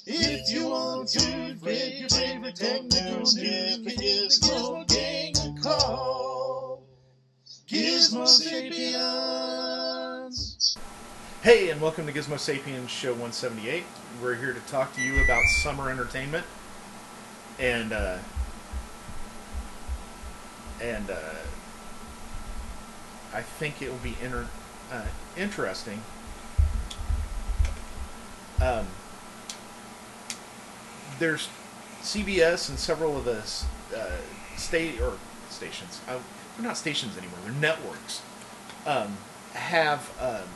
If you want to get your favorite technical news, give Gizmo Gang a call. Gizmo Sapiens. Hey, and welcome to Gizmo Sapiens Show 178. We're here to talk to you about summer entertainment, and I think it will be interesting. There's CBS and several of the stations. They're not stations anymore. They're networks. Have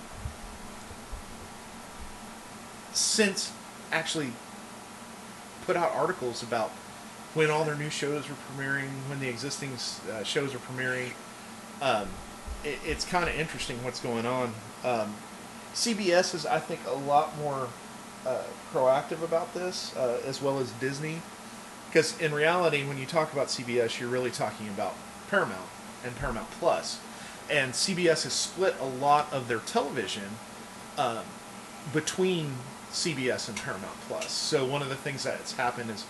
since actually put out articles about when all their new shows are premiering, when the existing shows are premiering. It's kind of interesting what's going on. CBS is, I think, a lot more proactive about this, as well as Disney. Because in reality, when you talk about CBS, you're really talking about Paramount and Paramount Plus. And CBS has split a lot of their television between CBS and Paramount Plus. So one of the things that's happened is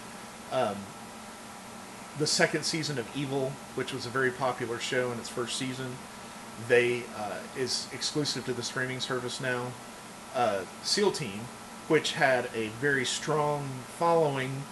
the second season of Evil, which was a very popular show in its first season, is exclusive to the streaming service now. SEAL Team, which had a very strong following,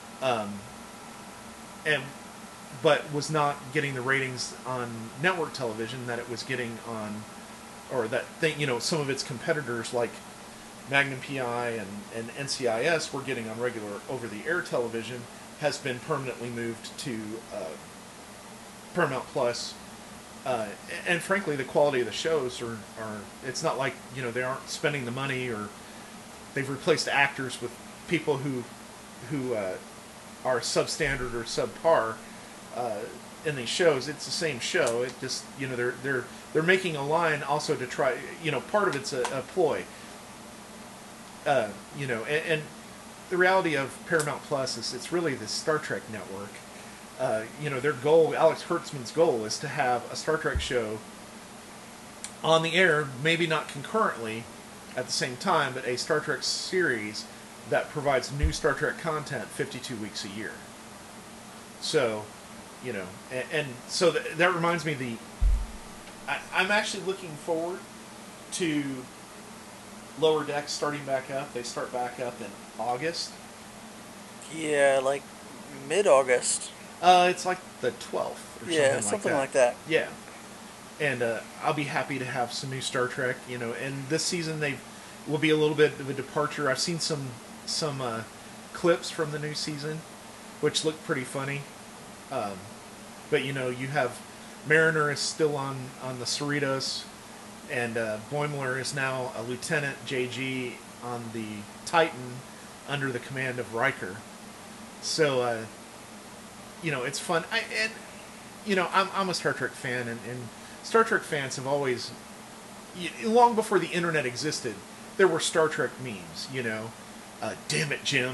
but was not getting the ratings on network television that it was getting on, or that some of its competitors like Magnum PI and NCIS were getting on regular over-the-air television, has been permanently moved to Paramount Plus. And frankly, the quality of the shows are it's not like, they aren't spending the money, or they've replaced actors with people who are substandard or subpar in these shows. It's the same show. It just, they're making a line also to try, part of it's a ploy. And the reality of Paramount Plus is it's really the Star Trek network. Their goal, Alex Kurtzman's goal, is to have a Star Trek show on the air, maybe not concurrently at the same time, but a Star Trek series that provides new Star Trek content 52 weeks a year. So, so that reminds me, I'm actually looking forward to Lower Decks starting back up. They start back up in August. Yeah, like mid-August. It's like the 12th or something like that. Yeah. And I'll be happy to have some new Star Trek, and this season they will be a little bit of a departure. I've seen some clips from the new season, which look pretty funny. But, you have Mariner is still on the Cerritos, and Boimler is now a Lieutenant JG on the Titan under the command of Riker. So, it's fun. I'm a Star Trek fan, and Star Trek fans have always, long before the internet existed, there were Star Trek memes. Damn it, Jim.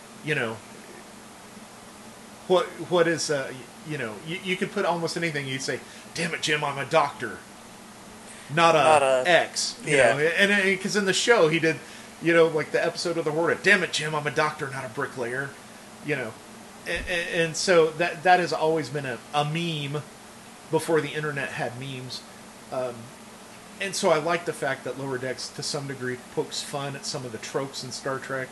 What is you could put almost anything. You'd say, damn it, Jim, I'm a doctor, not a X. And because in the show he did, like the episode of The Horde, damn it, Jim, I'm a doctor, not a bricklayer. And so that has always been a meme before the internet had memes. And so I like the fact that Lower Decks, to some degree, pokes fun at some of the tropes in Star Trek.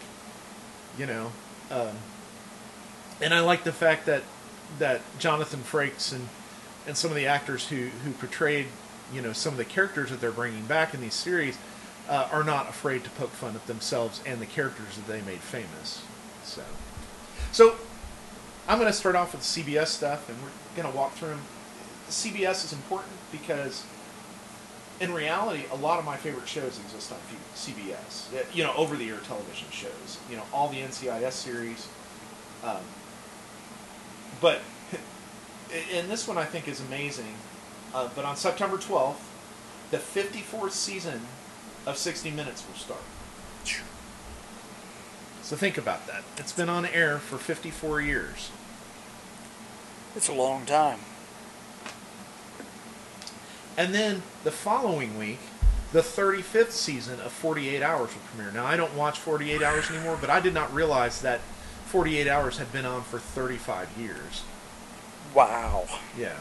And I like the fact that Jonathan Frakes and some of the actors who portrayed, some of the characters that they're bringing back in these series are not afraid to poke fun at themselves and the characters that they made famous. So I'm going to start off with CBS stuff, and we're going to walk through them. CBS is important because, in reality, a lot of my favorite shows exist on CBS. Over-the-air television shows. All the NCIS series. But, and this one I think is amazing, but on September 12th, the 54th season of 60 Minutes will start. So think about that. It's been on air for 54 years. It's a long time. And then the following week, the 35th season of 48 Hours will premiere. Now, I don't watch 48 Hours anymore, but I did not realize that 48 Hours had been on for 35 years. Wow. Yeah.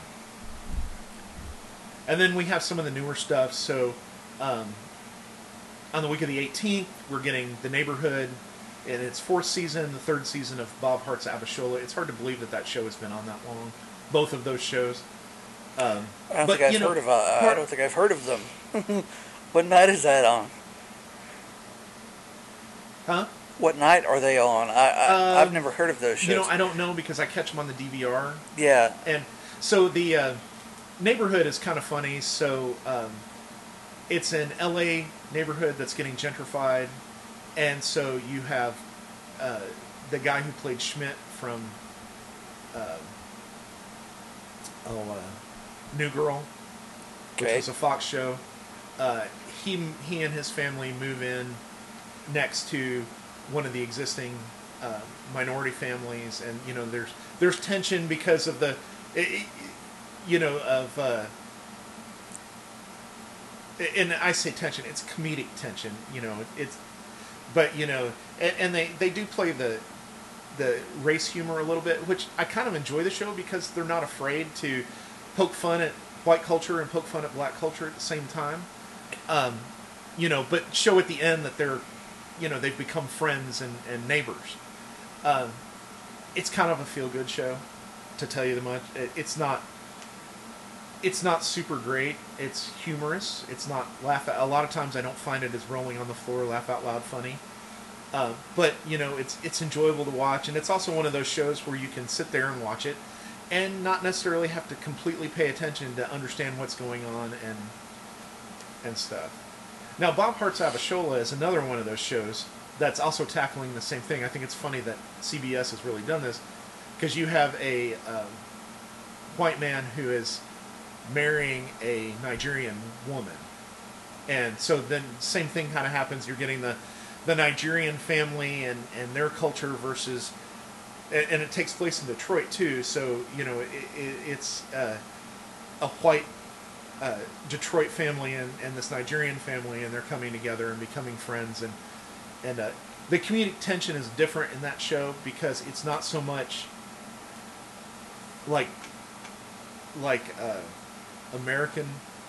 And then we have some of the newer stuff. So, on the week of the 18th, we're getting The Neighborhood in its 4th season, the 3rd season of Bob Hart's Abishola. It's hard to believe that show has been on that long. Both of those shows. I don't think I've heard of them. What night is that on? Huh? What night are they on? I've never heard of those shows. I don't know because I catch them on the DVR. Yeah. And so the Neighborhood is kind of funny. So it's an LA neighborhood that's getting gentrified. And so you have the guy who played Schmidt from New Girl, which was a Fox show. He and his family move in next to one of the existing minority families, and there's tension because of and I say tension, it's comedic tension, and they do play the race humor a little bit, which I kind of enjoy the show because they're not afraid to poke fun at white culture and poke fun at black culture at the same time. But show at the end that they've become friends and neighbors. It's kind of a feel-good show, to tell you the much. It's not super great. It's humorous. It's not a lot of times I don't find it as rolling on the floor, laugh out loud funny. But it's enjoyable to watch, and it's also one of those shows where you can sit there and watch it and not necessarily have to completely pay attention to understand what's going on and stuff. Now, Bob Hart's Abishola is another one of those shows that's also tackling the same thing. I think it's funny that CBS has really done this, because you have a white man who is marrying a Nigerian woman. And so then same thing kind of happens. You're getting the Nigerian family and their culture versus... And it takes place in Detroit, too. So, it's a white Detroit family and this Nigerian family, and they're coming together and becoming friends. And the comedic tension is different in that show because it's not so much like American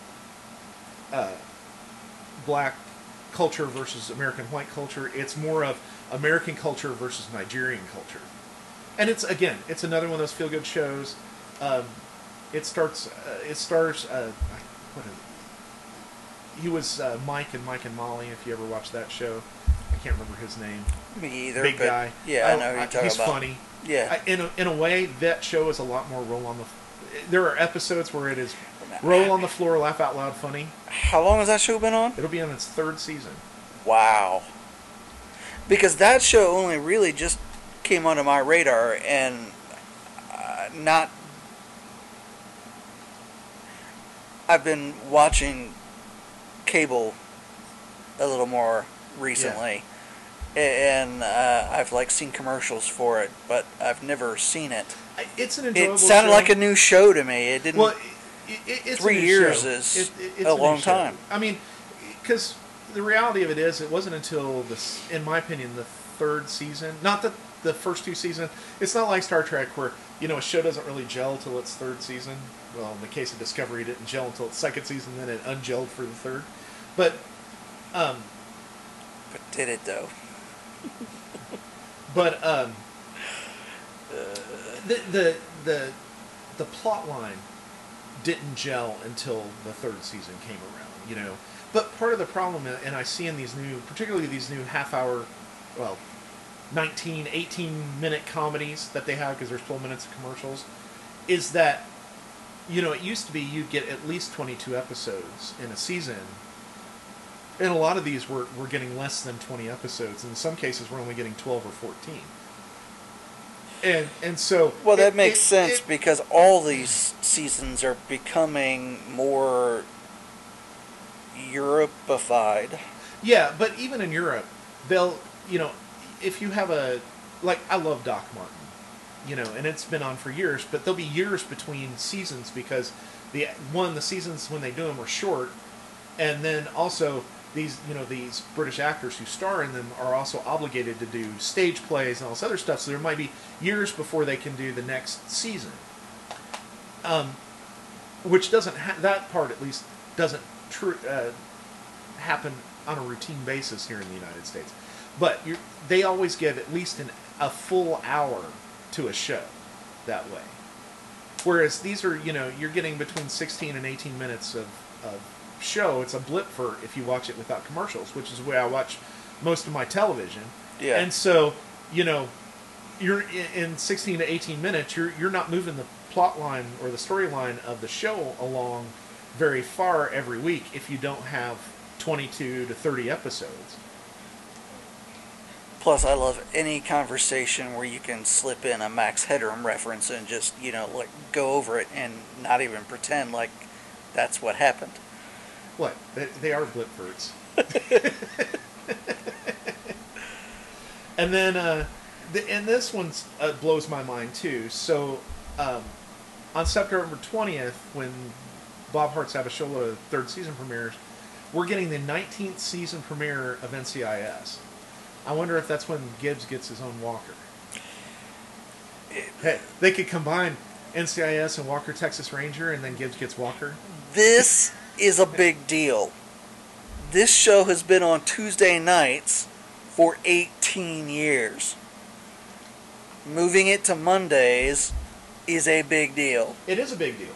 black culture versus American white culture. It's more of American culture versus Nigerian culture. And it's another one of those feel-good shows. It stars what is it? He was Mike and Molly, if you ever watched that show. I can't remember his name. Me either. Big guy. Yeah, I know who you're talking he's about. He's funny. Yeah. In a way, that show is a lot more roll on the... There are episodes where it is roll on the floor, laugh out loud funny. How long has that show been on? It'll be on its 3rd season. Wow. Because that show only really just came onto my radar, and I've been watching cable a little more recently, and I've seen commercials for it, but I've never seen it. It's an enjoyable show. It sounded like a new show to me. It didn't. Well, it's 3 years is a long time. I mean, because the reality of it is, it wasn't until in my opinion, the 3rd season. Not that the first 2 seasons. It's not like Star Trek where a show doesn't really gel till its 3rd season. Well, in the case of Discovery, it didn't gel until its 2nd season, then it ungelled for the 3rd. But did it though? But the plot line didn't gel until the 3rd season came around, But part of the problem, and I see in particularly these new half-hour, 18-minute comedies that they have, because there's 12 minutes of commercials, is that, it used to be you'd get at least 22 episodes in a season, and a lot of these were getting less than 20 episodes. In some cases, we're only getting 12 or 14. And so... Well, that makes sense, because all these seasons are becoming more Europified. Yeah, but even in Europe, they'll, if you have I love Doc Martin, and it's been on for years, but there'll be years between seasons because the seasons when they do them are short, And then also these British actors who star in them are also obligated to do stage plays and all this other stuff. So there might be years before they can do the next season. Which doesn't that part at least doesn't happen on a routine basis here in the United States. But they always give at least a full hour to a show that way. Whereas these are, you're getting between 16 and 18 minutes of show. It's a blip for if you watch it without commercials, which is the way I watch most of my television. Yeah. And so, you're in 16 to 18 minutes, you're not moving the plot line or the storyline of the show along very far every week if you don't have 22 to 30 episodes. Plus, I love any conversation where you can slip in a Max Headroom reference and just, go over it and not even pretend like that's what happened. What? They are blipverts. And then, and this one blows my mind too. So, on September 20th, when Bob Hart's Abishola third season premieres, we're getting the 19th season premiere of NCIS. I wonder if that's when Gibbs gets his own Walker. Hey, they could combine NCIS and Walker Texas Ranger, and then Gibbs gets Walker. This is a big deal. This show has been on Tuesday nights for 18 years. Moving it to Mondays is a big deal. It is a big deal.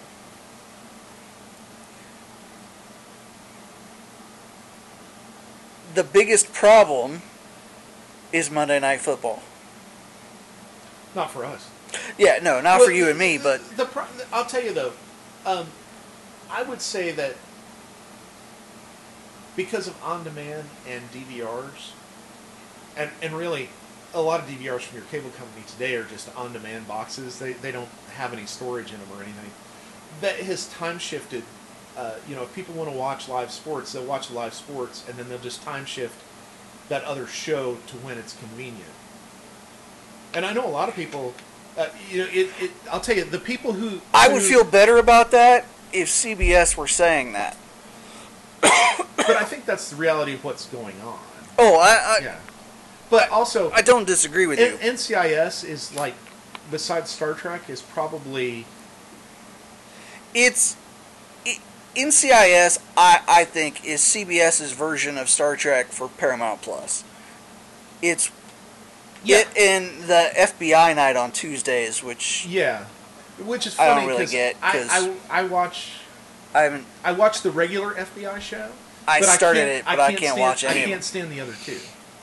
The biggest problem is Monday Night Football. Not for us. Yeah, no, not for you and me, but... I'll tell you, though, I would say that because of on-demand and DVRs, and really, a lot of DVRs from your cable company today are just on-demand boxes. They don't have any storage in them or anything. That has time-shifted. If people want to watch live sports, they'll watch live sports, and then they'll just time-shift that other show to when it's convenient. And I know a lot of people... I'll tell you, the people who... I would feel better about that if CBS were saying that. But I think that's the reality of what's going on. Oh, yeah. But also... I don't disagree with you. NCIS is like, besides Star Trek, is probably... NCIS, I think, is CBS's version of Star Trek for Paramount Plus. It's... Yeah. And the FBI night on Tuesdays, which... Yeah. Which is funny, I don't really get, because... I watch... I watch the regular FBI show. I started it, but I can't watch any of them. I can't stand the other two.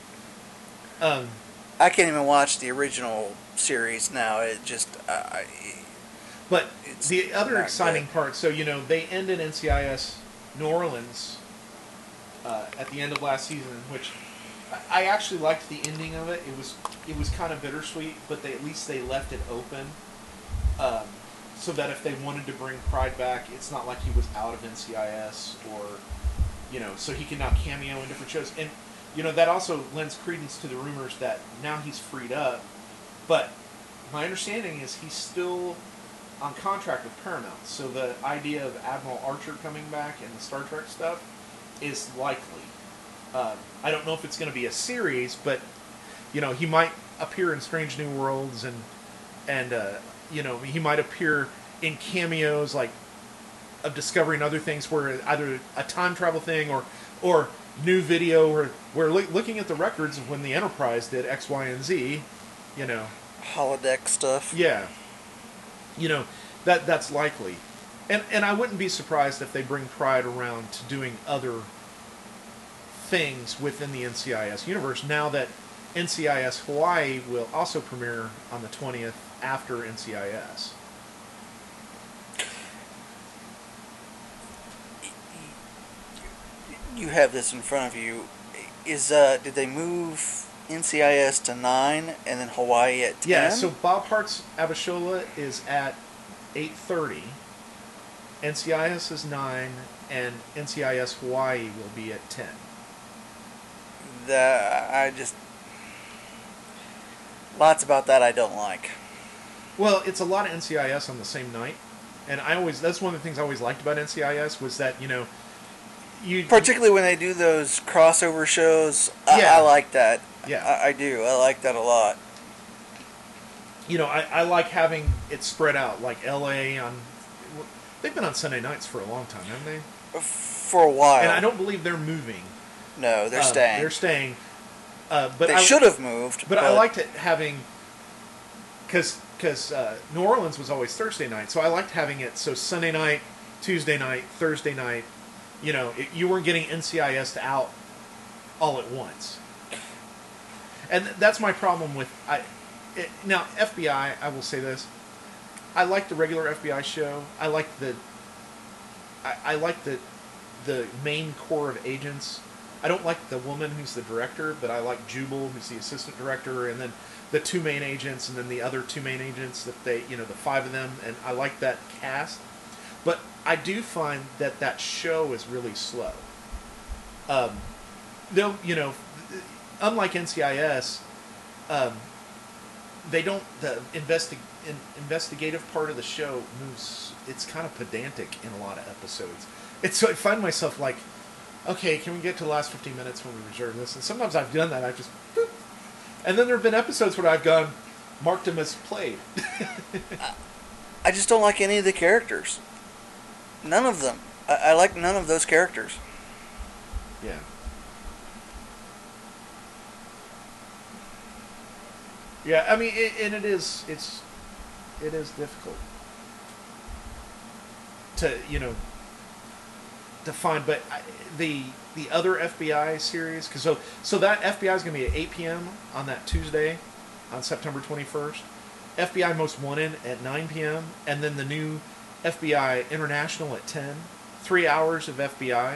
I can't even watch the original series now. It just... but the other exciting part, so, they ended NCIS New Orleans at the end of last season, which I actually liked the ending of it. It was kind of bittersweet, but at least they left it open. So that if they wanted to bring Pride back, it's not like he was out of NCIS or, so he can now cameo in different shows. And, that also lends credence to the rumors that now he's freed up. But my understanding is he's still on contract with Paramount. So the idea of Admiral Archer coming back and the Star Trek stuff is likely. I don't know if it's going to be a series, but, he might appear in Strange New Worlds and he might appear in cameos like of Discovery and other things where either a time travel thing or new video or we're looking at the records of when the Enterprise did X, Y, and Z, holodeck stuff. Yeah. That's likely. And I wouldn't be surprised if they bring Pride around to doing other things within the NCIS universe now that NCIS Hawaii will also premiere on the 20th after NCIS. You have this in front of you. Did they move NCIS to 9 and then Hawaii at 10? Yeah, so Bob Hart's Abishola is at 8:30. NCIS is 9 and NCIS Hawaii will be at 10. Lots about that I don't like. Well, it's a lot of NCIS on the same night, and that's one of the things I always liked about NCIS was that particularly when they do those crossover shows. Yeah. I like that. Yeah. I do. I like that a lot. I like having it spread out, like L.A. on. They've been on Sunday nights for a long time, haven't they? For a while. And I don't believe they're moving. No, they're staying. They're staying. But they should have moved. But I liked it having, because New Orleans was always Thursday night, so I liked having it so Sunday night, Tuesday night, Thursday night. You weren't getting NCIS out all at once. And that's my problem with now FBI. I will say this: I like the regular FBI show. I like the main core of agents. I don't like the woman who's the director, but I like Jubal, who's the assistant director, and then the two main agents, and then the other two main agents that the 5 of them, and I like that cast. But I do find that show is really slow. They'll, unlike NCIS, they don't, the investigative part of the show moves, it's kind of pedantic in a lot of episodes. So I find myself like, okay, can we get to the last 15 minutes when we reserve this? And sometimes I've done that. I've just, boop. And then there have been episodes where I've gone, marked them as played. I just don't like any of the characters. None of them. I like none of those characters. Yeah. Yeah, I mean, it is difficult to, to find, but the other FBI series, so that FBI is going to be at 8 p.m. on that Tuesday, on September 21st. FBI Most Wanted at 9 p.m. and then the new FBI International at 10. 3 hours of FBI.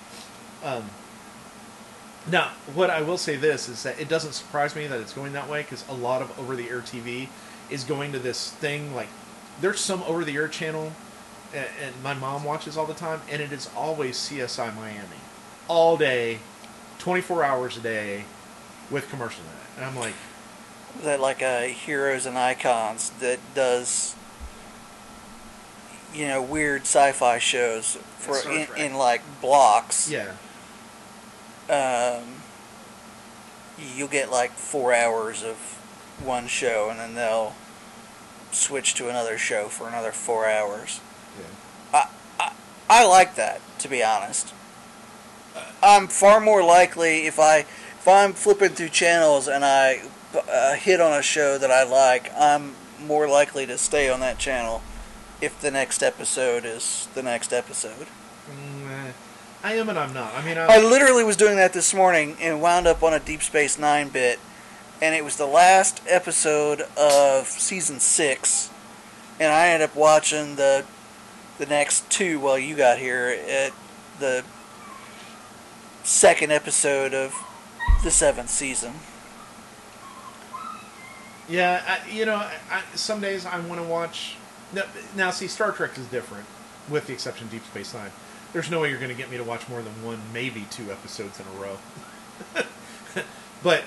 Now, what I will say this is that it doesn't surprise me that it's going that way, because a lot of over-the-air TV is going to this thing, like, there's some over-the-air channel, and my mom watches all the time, and it is always CSI Miami. All day, 24 hours a day, with commercials in it. And I'm like... That like Heroes and Icons that does, weird sci-fi shows for in like blocks. Yeah. You'll get like 4 hours of one show, and then they'll switch to another show for another 4 hours. Yeah. I like that, to be honest. I'm far more likely if I'm flipping through channels and I hit on a show that I like, I'm more likely to stay on that channel if the next episode is the next episode. I am and I'm not. I mean, I literally was doing that this morning and wound up on a Deep Space Nine bit, and it was the last episode of season 6, and I ended up watching the next 2 while you got here at the second episode of the 7th season. Yeah, some days I want to watch... Now, see, Star Trek is different, with the exception of Deep Space Nine. There's no way you're going to get me to watch more than 1, maybe 2 episodes in a row. But,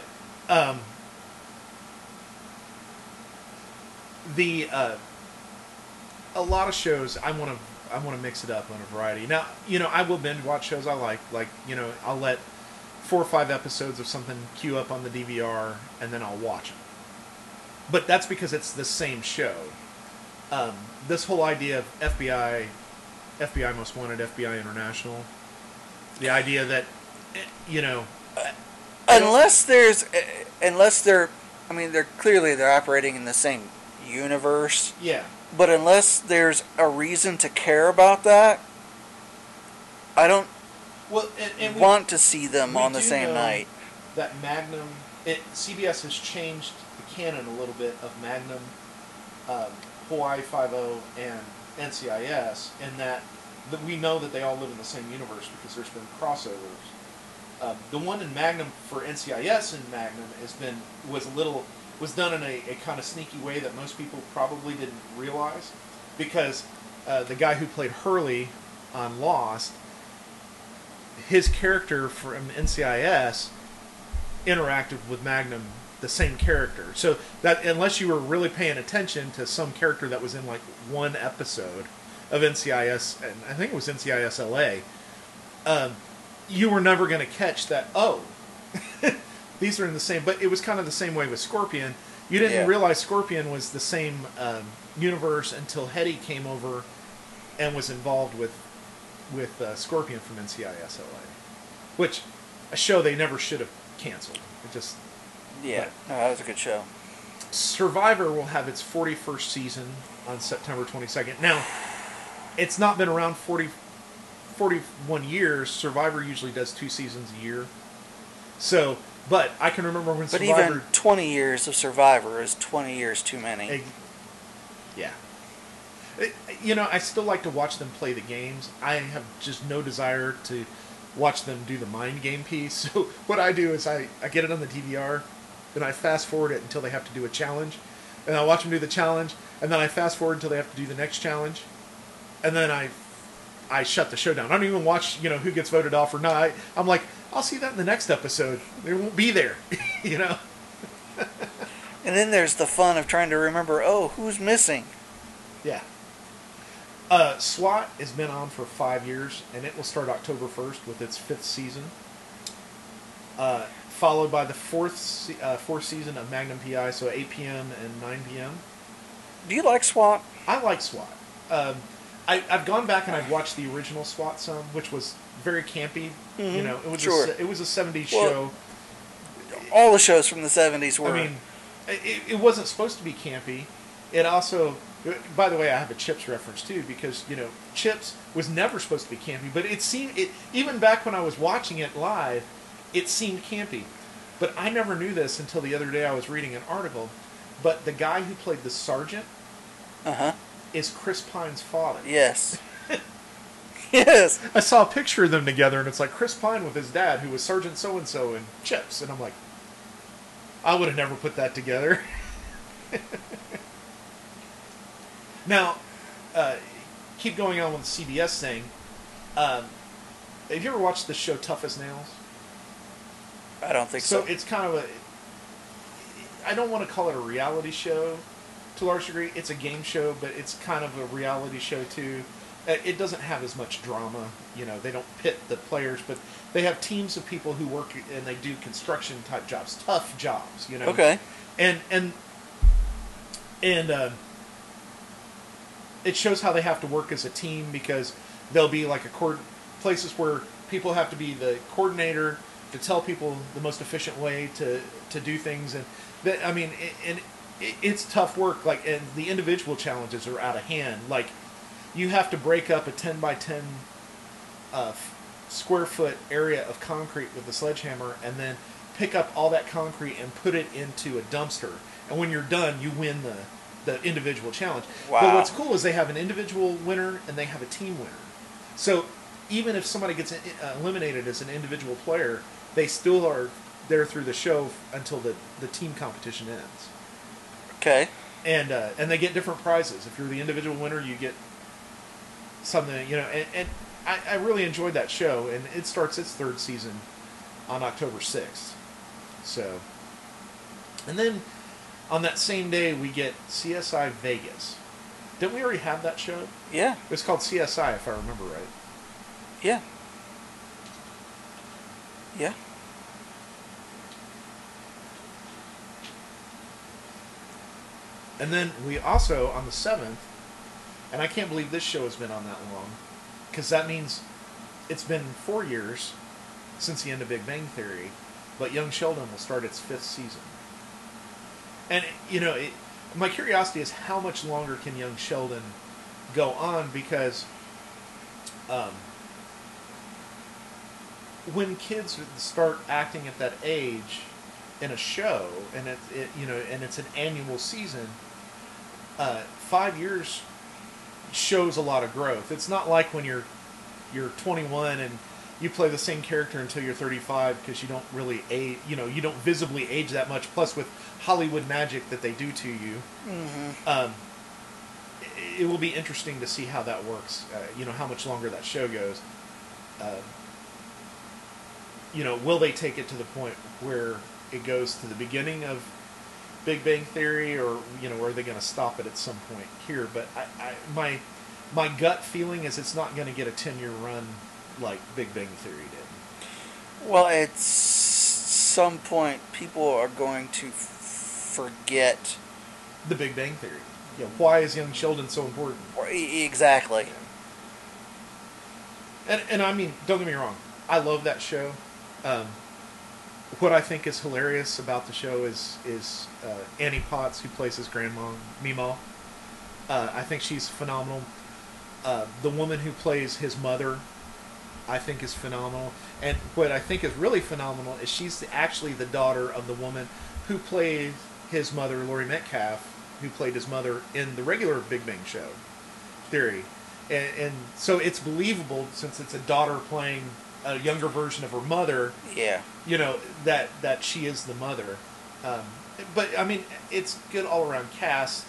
a lot of shows, I want to mix it up on a variety. Now, I will binge watch shows I like. Like, I'll let 4 or 5 episodes of something queue up on the DVR, and then I'll watch them. But that's because it's the same show. This whole idea of FBI Most Wanted, FBI International, the idea that, unless they're clearly they're operating in the same universe. Yeah. But unless there's a reason to care about that, I don't want to see them on the same night. That Magnum, CBS has changed the canon a little bit of Magnum, Hawaii Five-0, and NCIS, in that we know that they all live in the same universe because there's been crossovers. The one in Magnum for NCIS in Magnum was done in a kind of sneaky way that most people probably didn't realize, because the guy who played Hurley on Lost, his character from NCIS interacted with Magnum, the same character. So that, unless you were really paying attention to some character that was in like 1 episode of NCIS, and I think it was NCIS LA, you were never going to catch that. Oh, these are in the same. But it was kind of the same way with Scorpion. You didn't realize Scorpion was the same universe until Hetty came over and was involved with Scorpion from NCIS LA, which a show they never should have canceled. It just no, that was a good show. Survivor will have its 41st season on September 22nd. Now, it's not been around 41 years. Survivor usually does 2 seasons a year. So, but I can remember when Survivor... But even 20 years of Survivor is 20 years too many. Yeah. You know, I still like to watch them play the games. I have just no desire to watch them do the mind game piece. So what I do is I get it on the DVR, then I fast forward it until they have to do a challenge, and I watch them do the challenge, and then I fast forward until they have to do the next challenge, and then I shut the show down. I don't even watch, you know, who gets voted off or not. I'm like, I'll see that in the next episode. They won't be there, you know. And then there's the fun of trying to remember, who's missing? Yeah. SWAT has been on for 5 years, and it will start October 1st with its 5th season. Followed by the fourth season of Magnum PI, so 8 p.m. and 9 p.m. Do you like SWAT? I like SWAT. I've gone back and I've watched the original SWAT some, which was very campy. Mm-hmm. You know, it was Sure. it was a 70s show. All the shows from the 70s were. I mean, it wasn't supposed to be campy. It also, by the way, I have a Chips reference too, because, you know, Chips was never supposed to be campy, but it seemed, even back when I was watching it live, it seemed campy. But I never knew this until the other day. I was reading an article, but the guy who played the sergeant is Chris Pine's father. Yes. Yes. I saw a picture of them together, and it's like Chris Pine with his dad, who was Sergeant so-and-so in Chips. And I'm like, I would have never put that together. Now, keep going on with the CBS thing. Have you ever watched the show Tough as Nails? I don't think so. So it's kind of a... I don't want to call it a reality show to a large degree. It's a game show, but it's kind of a reality show too. It doesn't have as much drama. You know, they don't pit the players, but they have teams of people who work and they do construction type jobs, tough jobs. You know. Okay. And it shows how they have to work as a team, because there'll be like places where people have to be the coordinator to tell people the most efficient way to do things, and that, I mean, it's tough work. Like, and the individual challenges are out of hand. Like, you have to break up a 10 by 10 square foot area of concrete with a sledgehammer, and then pick up all that concrete and put it into a dumpster. And when you're done, you win the individual challenge. Wow. But what's cool is they have an individual winner and they have a team winner. So even if somebody gets eliminated as an individual player, they still are there through the show until the team competition ends. Okay. And they get different prizes. If you're the individual winner, you get something, you know. And I really enjoyed that show, and it starts its 3rd season on October 6th. So, and then on that same day, we get CSI Vegas. Didn't we already have that show? Yeah. It was called CSI, if I remember right. Yeah. Yeah. And then we also, on the 7th, and I can't believe this show has been on that long, because that means it's been 4 years since the end of Big Bang Theory, but Young Sheldon will start its 5th season. And, you know, my curiosity is how much longer can Young Sheldon go on, because when kids start acting at that age in a show, and and it's an annual season, 5 years shows a lot of growth. It's not like when you're 21 and you play the same character until you're 35, because you don't really age, you don't visibly age that much. Plus, with Hollywood magic that they do to you, it will be interesting to see how that works. How much longer that show goes. Will they take it to the point where it goes to the beginning of Big Bang Theory, or are they going to stop it at some point here? But my gut feeling is it's not going to get a 10-year run like Big Bang Theory did. Well, at some point, people are going to forget. The Big Bang Theory. Why is Young Sheldon so important? Exactly. And I mean, don't get me wrong, I love that show. Um, what I think is hilarious about the show is Annie Potts, who plays his grandma, Meemaw. I think she's phenomenal. The woman who plays his mother, I think, is phenomenal. And what I think is really phenomenal is she's actually the daughter of the woman who played his mother, Laurie Metcalf, who played his mother in the regular Big Bang Show Theory. And so it's believable, since it's a daughter playing a younger version of her mother. Yeah. That she is the mother. But I mean, it's good all around cast.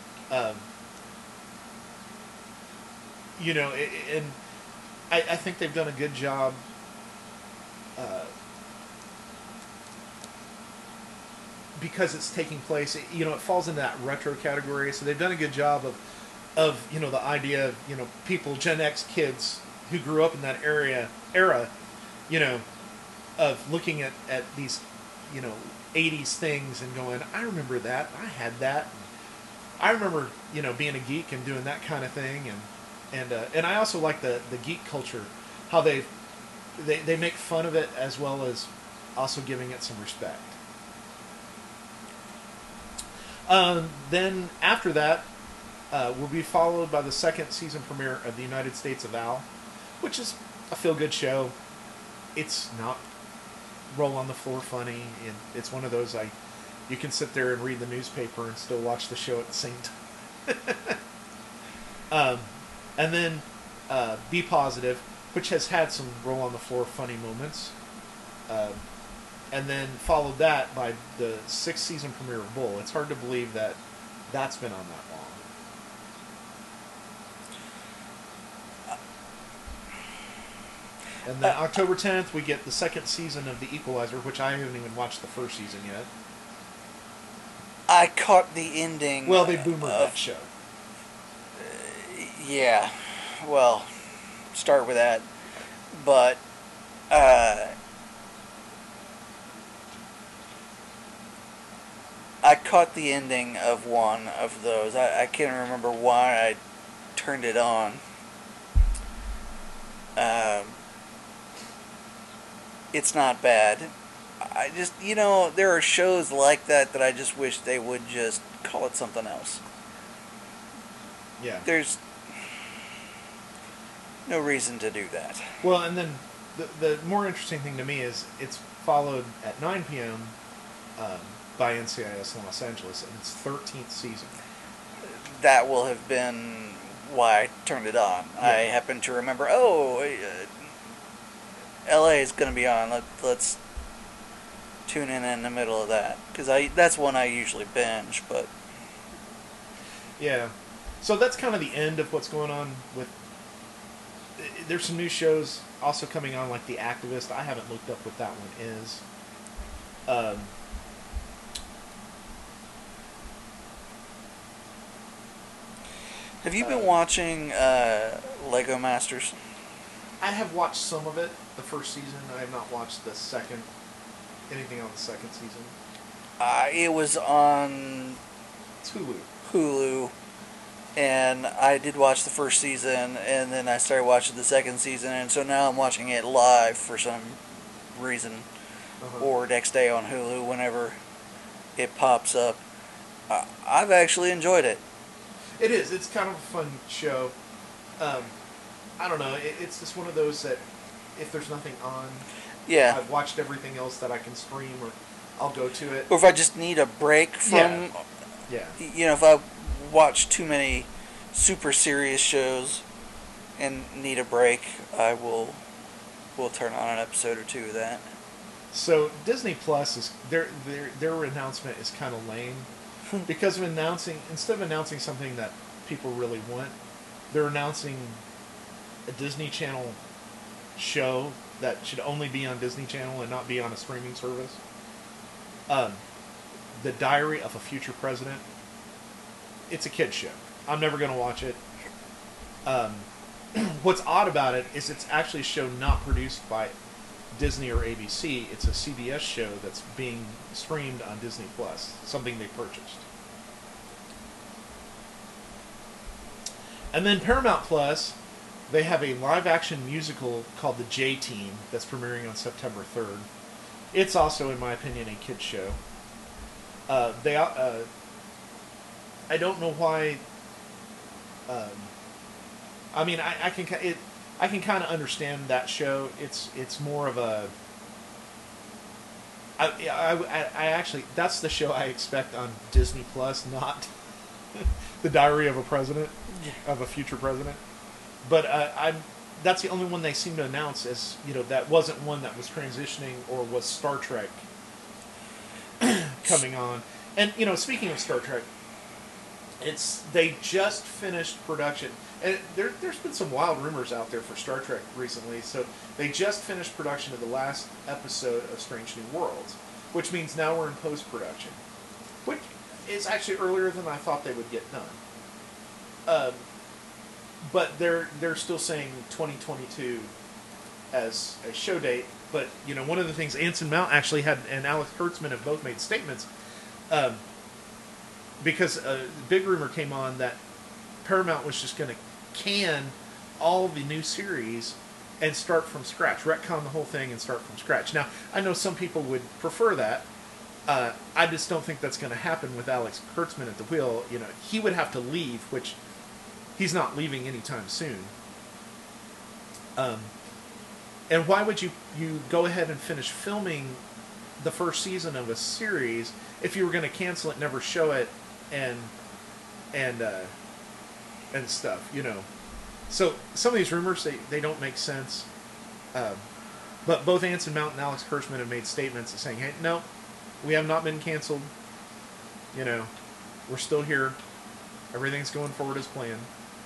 And I think they've done a good job. Because it's taking place, it falls into that retro category. So they've done a good job of the idea of people, Gen X kids who grew up in that era, of looking at these 80s things and going, I remember that, I had that, I remember being a geek and doing that kind of thing, and I also like the geek culture, how they make fun of it as well as also giving it some respect. Then after that, will be followed by the second season premiere of The United States of Al, which is a feel-good show. It's not roll on the floor funny, and it's one of those you can sit there and read the newspaper and still watch the show at the same time. And then Be Positive, which has had some roll on the floor funny moments. And then followed that by the 6th season premiere of Bull. It's hard to believe that that's been on that long. And then October 10th, we get the 2nd season of The Equalizer, which I haven't even watched the 1st season yet. I caught the ending. Well, they boomered that show. Yeah. Well, start with that. But, I caught the ending of one of those. I can't remember why I turned it on. It's not bad. I just, there are shows like that I just wish they would just call it something else. Yeah. There's no reason to do that. Well, and then the more interesting thing to me is it's followed at 9 p.m. By NCIS in Los Angeles, and its 13th season. That will have been why I turned it on. Yeah. I happen to remember, LA is going to be on. Let's tune in the middle of that, because that's one I usually binge. But yeah, so that's kind of the end of what's going on with. There's some new shows also coming on, like The Activist. I haven't looked up what that one is. Have you been watching Lego Masters? I have watched some of it, the first season. I have not watched anything on the second season. It was on It's Hulu. Hulu, and I did watch the first season, and then I started watching the second season, and so now I'm watching it live for some reason, or next day on Hulu whenever it pops up. I've actually enjoyed it. It is. It's kind of a fun show. I don't know. It's just one of those that if there's nothing on, yeah, I've watched everything else that I can stream, or I'll go to it. Or if I just need a break from, if I watch too many super serious shows and need a break, we'll turn on an episode or two of that. So Disney Plus is their announcement is kind of lame. Because instead of announcing something that people really want, they're announcing a Disney Channel show that should only be on Disney Channel and not be on a streaming service. The Diary of a Future President. It's a kid's show. I'm never going to watch it. what's odd about it is it's actually a show not produced by Disney or ABC. It's a CBS show that's being streamed on Disney Plus, something they purchased. And then Paramount Plus, they have a live-action musical called The J-Team that's premiering on September 3rd. It's also, in my opinion, a kids show. I don't know why. I mean, I can kind of understand that show. It's more of a. I actually, that's the show I expect on Disney Plus, not The Diary of a President, of a Future President. But that's the only one they seem to announce as, that wasn't one that was transitioning or was Star Trek coming on. And, speaking of Star Trek, they just finished production. And there's been some wild rumors out there for Star Trek recently. So they just finished production of the last episode of Strange New Worlds, which means now we're in post-production, which is actually earlier than I thought they would get done. But they're still saying 2022 as a show date. But, one of the things Anson Mount actually had and Alex Kurtzman have both made statements, because a big rumor came on that Paramount was just going to can all the new series and start from scratch, retcon the whole thing and start from scratch. Now, I know some people would prefer that. I just don't think that's going to happen with Alex Kurtzman at the wheel. He would have to leave, which he's not leaving anytime soon. And why would you go ahead and finish filming the first season of a series if you were going to cancel it, never show it, and stuff, So some of these rumors, they don't make sense. But both Anson Mount and Alex Kurtzman have made statements saying, hey, no, we have not been canceled. We're still here. Everything's going forward as planned.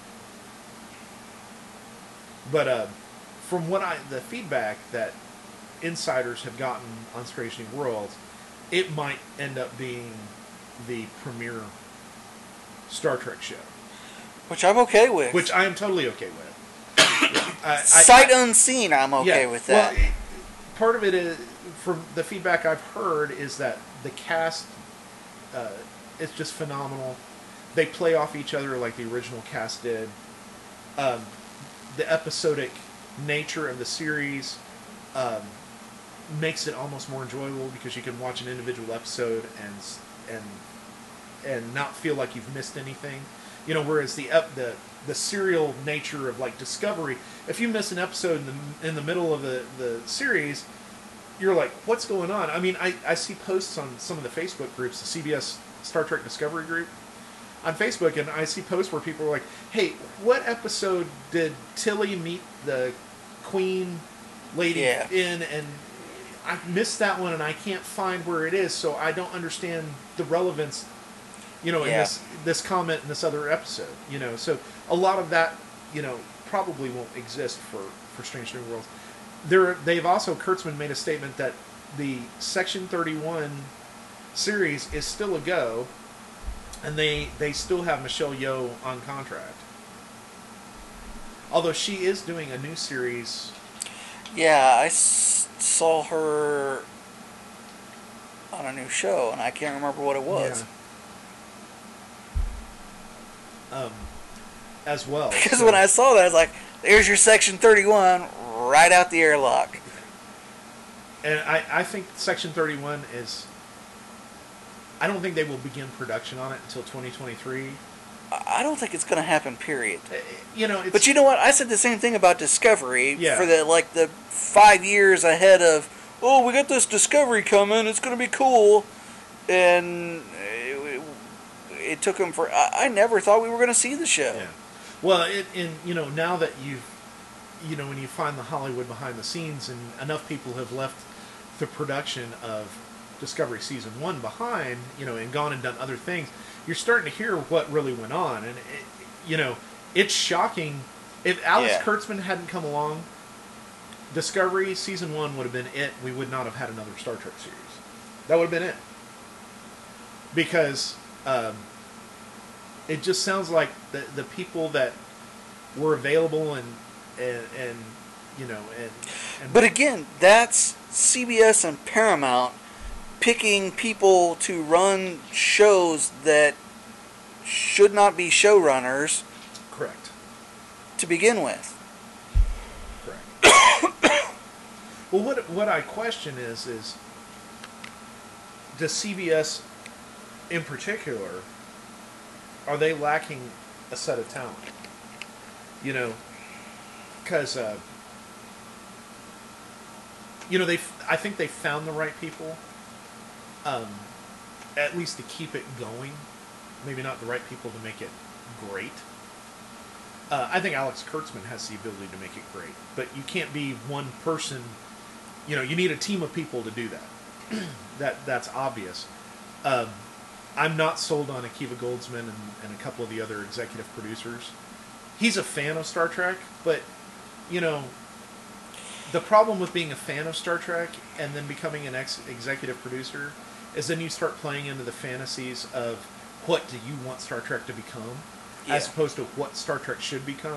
But from the feedback that insiders have gotten on Strange New Worlds, it might end up being the premiere Star Trek show. Which I'm okay with. Which I am totally okay with. Sight unseen, I'm okay with that. Well, part of it is, from the feedback I've heard, is that the cast is just phenomenal. They play off each other like the original cast did. The episodic nature of the series makes it almost more enjoyable because you can watch an individual episode and not feel like you've missed anything. Whereas the serial nature of like Discovery, if you miss an episode in the middle of the series, you're like, what's going on? I mean, I see posts on some of the Facebook groups, the CBS Star Trek Discovery group on Facebook, and I see posts where people are like, hey, what episode did Tilly meet the Queen lady in? And I missed that one, and I can't find where it is, so I don't understand the relevance, in this comment in this other episode. So a lot of that, probably won't exist for Strange New Worlds. They've also, Kurtzman made a statement that the Section 31 series is still a go, and they still have Michelle Yeoh on contract. Although she is doing a new series. Yeah, I saw her on a new show, and I can't remember what it was. Yeah. As well. Because when I saw that, I was like, there's your Section 31 right out the airlock. And I think Section 31 is... I don't think they will begin production on it until 2023. I don't think it's going to happen, period. But you know what? I said the same thing about Discovery for the 5 years ahead of, we got this Discovery coming, it's going to be cool. And it took them for... I never thought we were going to see the show. Yeah. Well, now that when you find the Hollywood behind the scenes, and enough people have left the production of Discovery Season 1 behind, and gone and done other things, you're starting to hear what really went on. And, it's shocking. If Alex Kurtzman hadn't come along, Discovery Season 1 would have been it. We would not have had another Star Trek series. That would have been it. Because... it just sounds like the people that were available and you know and But again, that's CBS and Paramount picking people to run shows that should not be showrunners correct. to begin with. Correct. Well, what I question is does CBS in particular, are they lacking a set of talent? You know, because you know I think they found the right people, at least to keep it going. Maybe not the right people to make it great. I think Alex Kurtzman has the ability to make it great, but you can't be one person. You know, you need a team of people to do that. That's obvious. I'm not sold on Akiva Goldsman and a couple of the other executive producers. He's a fan of Star Trek, but, you know, the problem with being a fan of Star Trek and then becoming an executive producer is then you start playing into the fantasies of what do you want Star Trek to become, as opposed to what Star Trek should become.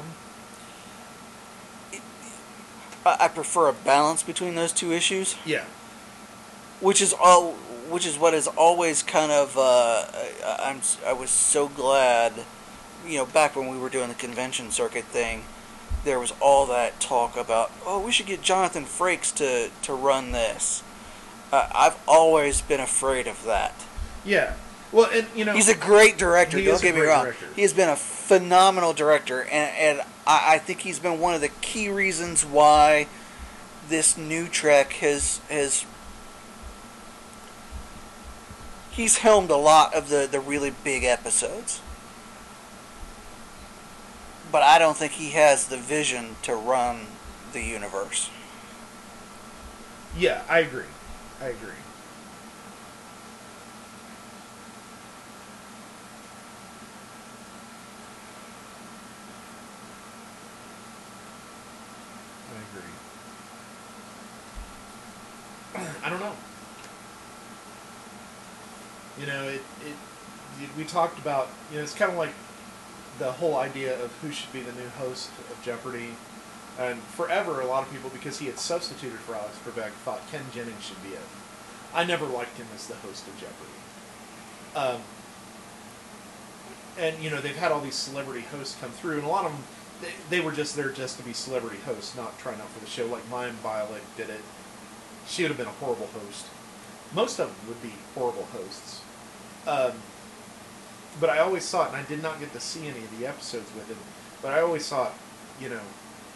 I prefer a balance between those two issues. Yeah. Which is what is always kind of. I was so glad, you know, back when we were doing the convention circuit thing, there was all that talk about, oh, we should get Jonathan Frakes to run this. I've always been afraid of that. Yeah. Well, and you know, he's a great director. Don't get me wrong. Director. He has been a phenomenal director, and I think he's been one of the key reasons why this new Trek has he's helmed a lot of the really big episodes. But I don't think he has the vision to run the universe. Yeah, I agree. I agree. I don't know. You know, we talked about, you know, it's kind of like the whole idea of who should be the new host of Jeopardy. And forever, a lot of people, because he had substituted for Alex Trebek, thought Ken Jennings should be it. I never liked him as the host of Jeopardy. And, you know, they've had all these celebrity hosts come through, and a lot of them, they were just there just to be celebrity hosts, not trying out for the show. Like Mayim Bialik did it. She would have been a horrible host. Most of them would be horrible hosts. But I always thought, and I did not get to see any of the episodes with him, but I always thought, you know,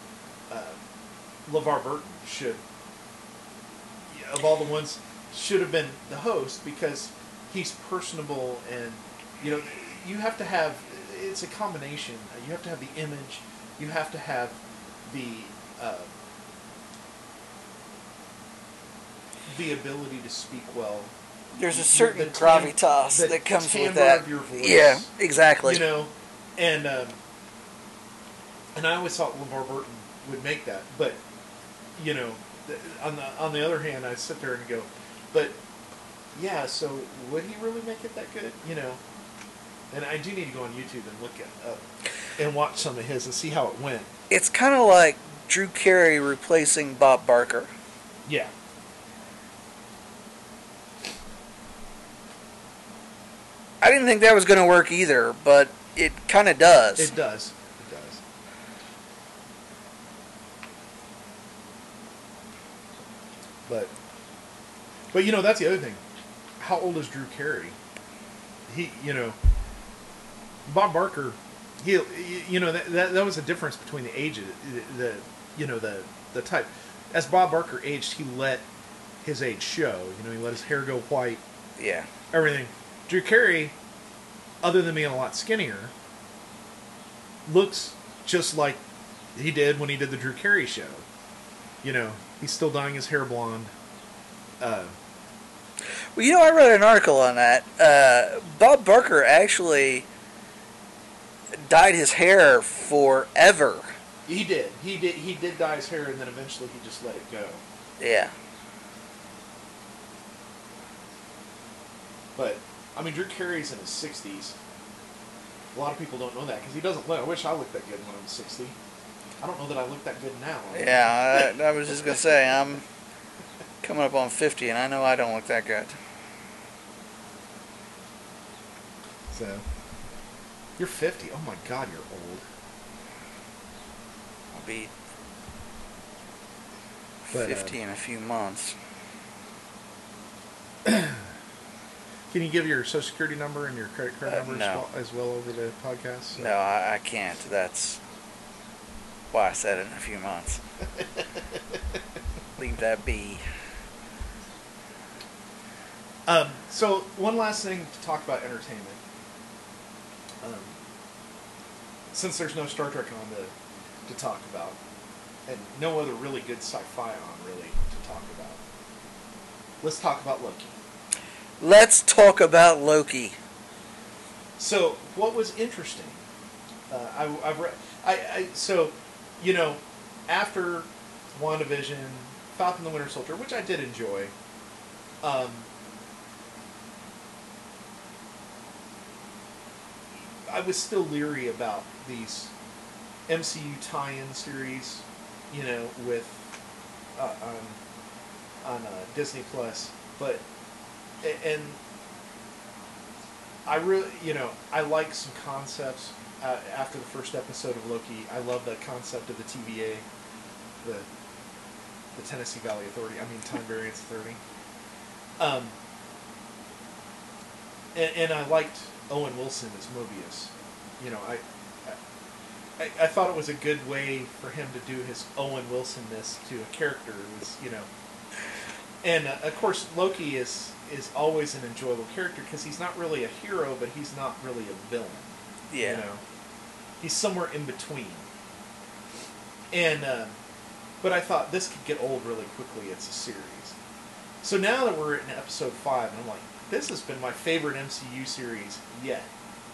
LeVar Burton should, of all the ones, should have been the host because he's personable and, you know, you have to have, it's a combination. You have to have the image, you have to have the ability to speak well. There's a certain gravitas that comes with that. Of your voice, yeah, exactly. You know, and I always thought LeVar Burton would make that, but you know, on the other hand, I sit there and go, but yeah, so would he really make it that good? You know, and I do need to go on YouTube and look and watch some of his and see how it went. It's kind of like Drew Carey replacing Bob Barker. Yeah. I didn't think that was going to work either, but it kind of does. It does. It does. But you know, that's the other thing. How old is Drew Carey? He, you know, Bob Barker. He, you know, that was a difference between the ages. The type. As Bob Barker aged, he let his age show. You know, he let his hair go white. Yeah. Everything. Drew Carey, other than being a lot skinnier, looks just like he did when he did the Drew Carey show. You know, he's still dyeing his hair blonde. Well, you know, I read an article on that. Bob Barker actually dyed his hair forever. He did. He did dye his hair, and then eventually he just let it go. Yeah. But I mean, Drew Carey's in his 60s. A lot of people don't know that because he doesn't look. I wish I looked that good when I was 60. I don't know that I look that good now. Yeah, I was just going to say, I'm coming up on 50, and I know I don't look that good. So, you're 50. Oh my God, you're old. I'll be But, 50 in a few months. Can you give your social security number and your credit card number no. as well over the podcast? So. No, I can't. That's why I said it in a few months. Leave that be. So, one last thing to talk about entertainment. Since there's no Star Trek on to talk about, and no other really good sci-fi on really to talk about, let's talk about Loki. Let's talk about Loki. So, what was interesting, I've read, so, you know, after WandaVision, Falcon the Winter Soldier, which I did enjoy, I was still leery about these MCU tie-in series, you know, with on Disney Plus, but and I really, you know, I like some concepts after the first episode of Loki. I love the concept of the TVA, the Tennessee Valley Authority. I mean, Time Variance Authority. And I liked Owen Wilson as Mobius. You know, I thought it was a good way for him to do his Owen Wilson-ness to a character. It was, you know, and of course Loki is always an enjoyable character because he's not really a hero, but he's not really a villain. Yeah. You know, he's somewhere in between. And but I thought this could get old really quickly. It's a series. So now that we're in episode 5, I'm like, this has been my favorite MCU series yet.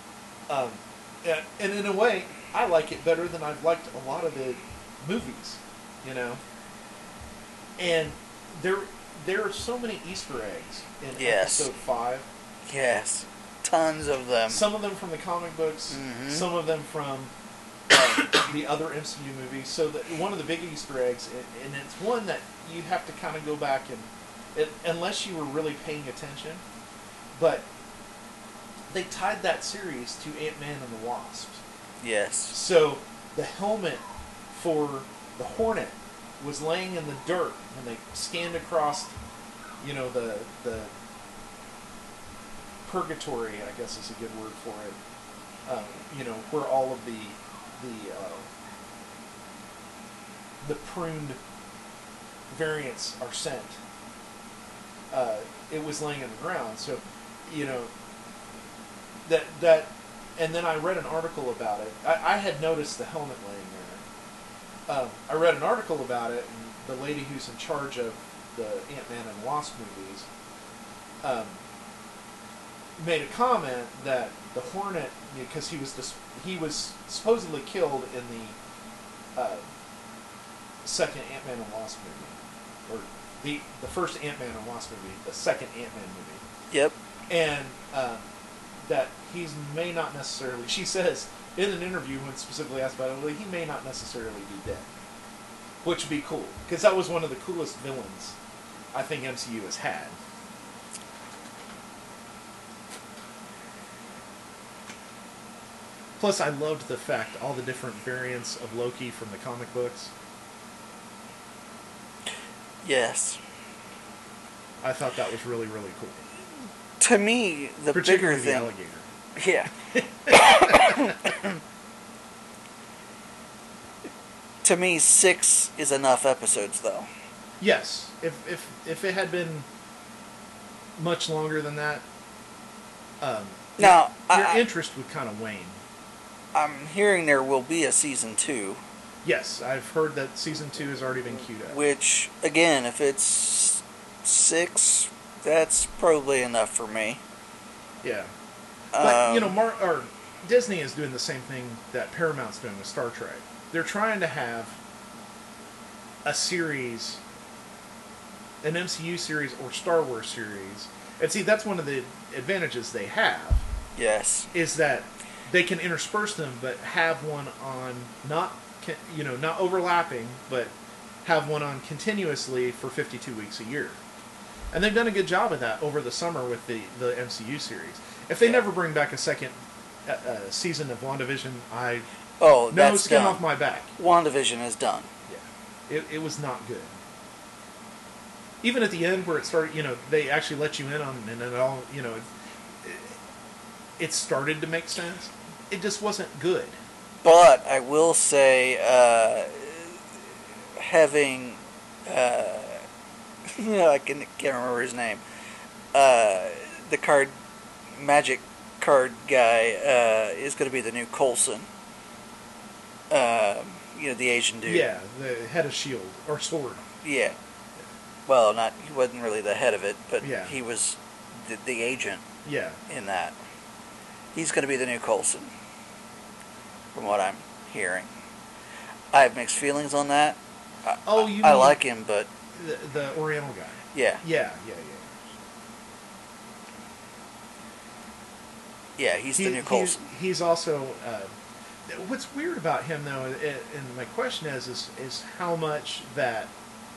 And in a way, I like it better than I've liked a lot of the movies, you know. And there are so many Easter eggs in episode 5. Yes, tons of them. Some of them from the comic books, some of them from the other MCU movies. So one of the big Easter eggs, and it's one that you have to kind of go back and, unless you were really paying attention, but they tied that series to Ant-Man and the Wasp. Yes. So the helmet for the Hornet was laying in the dirt when they scanned across, you know, the purgatory, I guess is a good word for it. You know, where all of the pruned variants are sent. It was laying in the ground, so you know that. And then I read an article about it. I had noticed the helmet laying there. I read an article about it, and the lady who's in charge of the Ant-Man and Wasp movies made a comment that the Hornet, because he was supposedly killed in the second Ant-Man and Wasp movie, or the first Ant-Man and Wasp movie, the second Ant-Man movie. Yep. And that he may not necessarily, she says in an interview when specifically asked about it, he may not necessarily be dead. Which would be cool, because that was one of the coolest villains I think MCU has had. Plus, I loved the fact, all the different variants of Loki from the comic books. Yes. I thought that was really, really cool. To me, the bigger thing... the alligator. Yeah. To me, 6 is enough episodes, though. Yes. If it had been much longer than that, now your interest would kind of wane. I'm hearing there will be a season 2. Yes, I've heard that season 2 has already been queued up. Which, again, if it's 6, that's probably enough for me. Yeah. But, you know, Disney is doing the same thing that Paramount's doing with Star Trek. They're trying to have a series, an MCU series or Star Wars series. And see, that's one of the advantages they have. Yes. Is that they can intersperse them, but have one on not overlapping, but have one on continuously for 52 weeks a year. And they've done a good job of that over the summer with the MCU series. If they never bring back a second season of WandaVision, that's skin done. off my back. WandaVision is done. Yeah, it was not good. Even at the end where it started, they actually let you in on, and it all, it started to make sense. It just wasn't good. But I will say, having, I can't remember his name. The magic card guy is going to be the new Coulson. The Asian dude. Yeah, the head of S.H.I.E.L.D. or Sword. Yeah. Well, he wasn't really the head of it, but yeah. he was the agent. Yeah. In that. He's going to be the new Coulson, from what I'm hearing. I have mixed feelings on that. I like him, but the Oriental guy. Yeah. Yeah. Yeah, he's the new Coulson. He's also. What's weird about him, though, and my question is how much that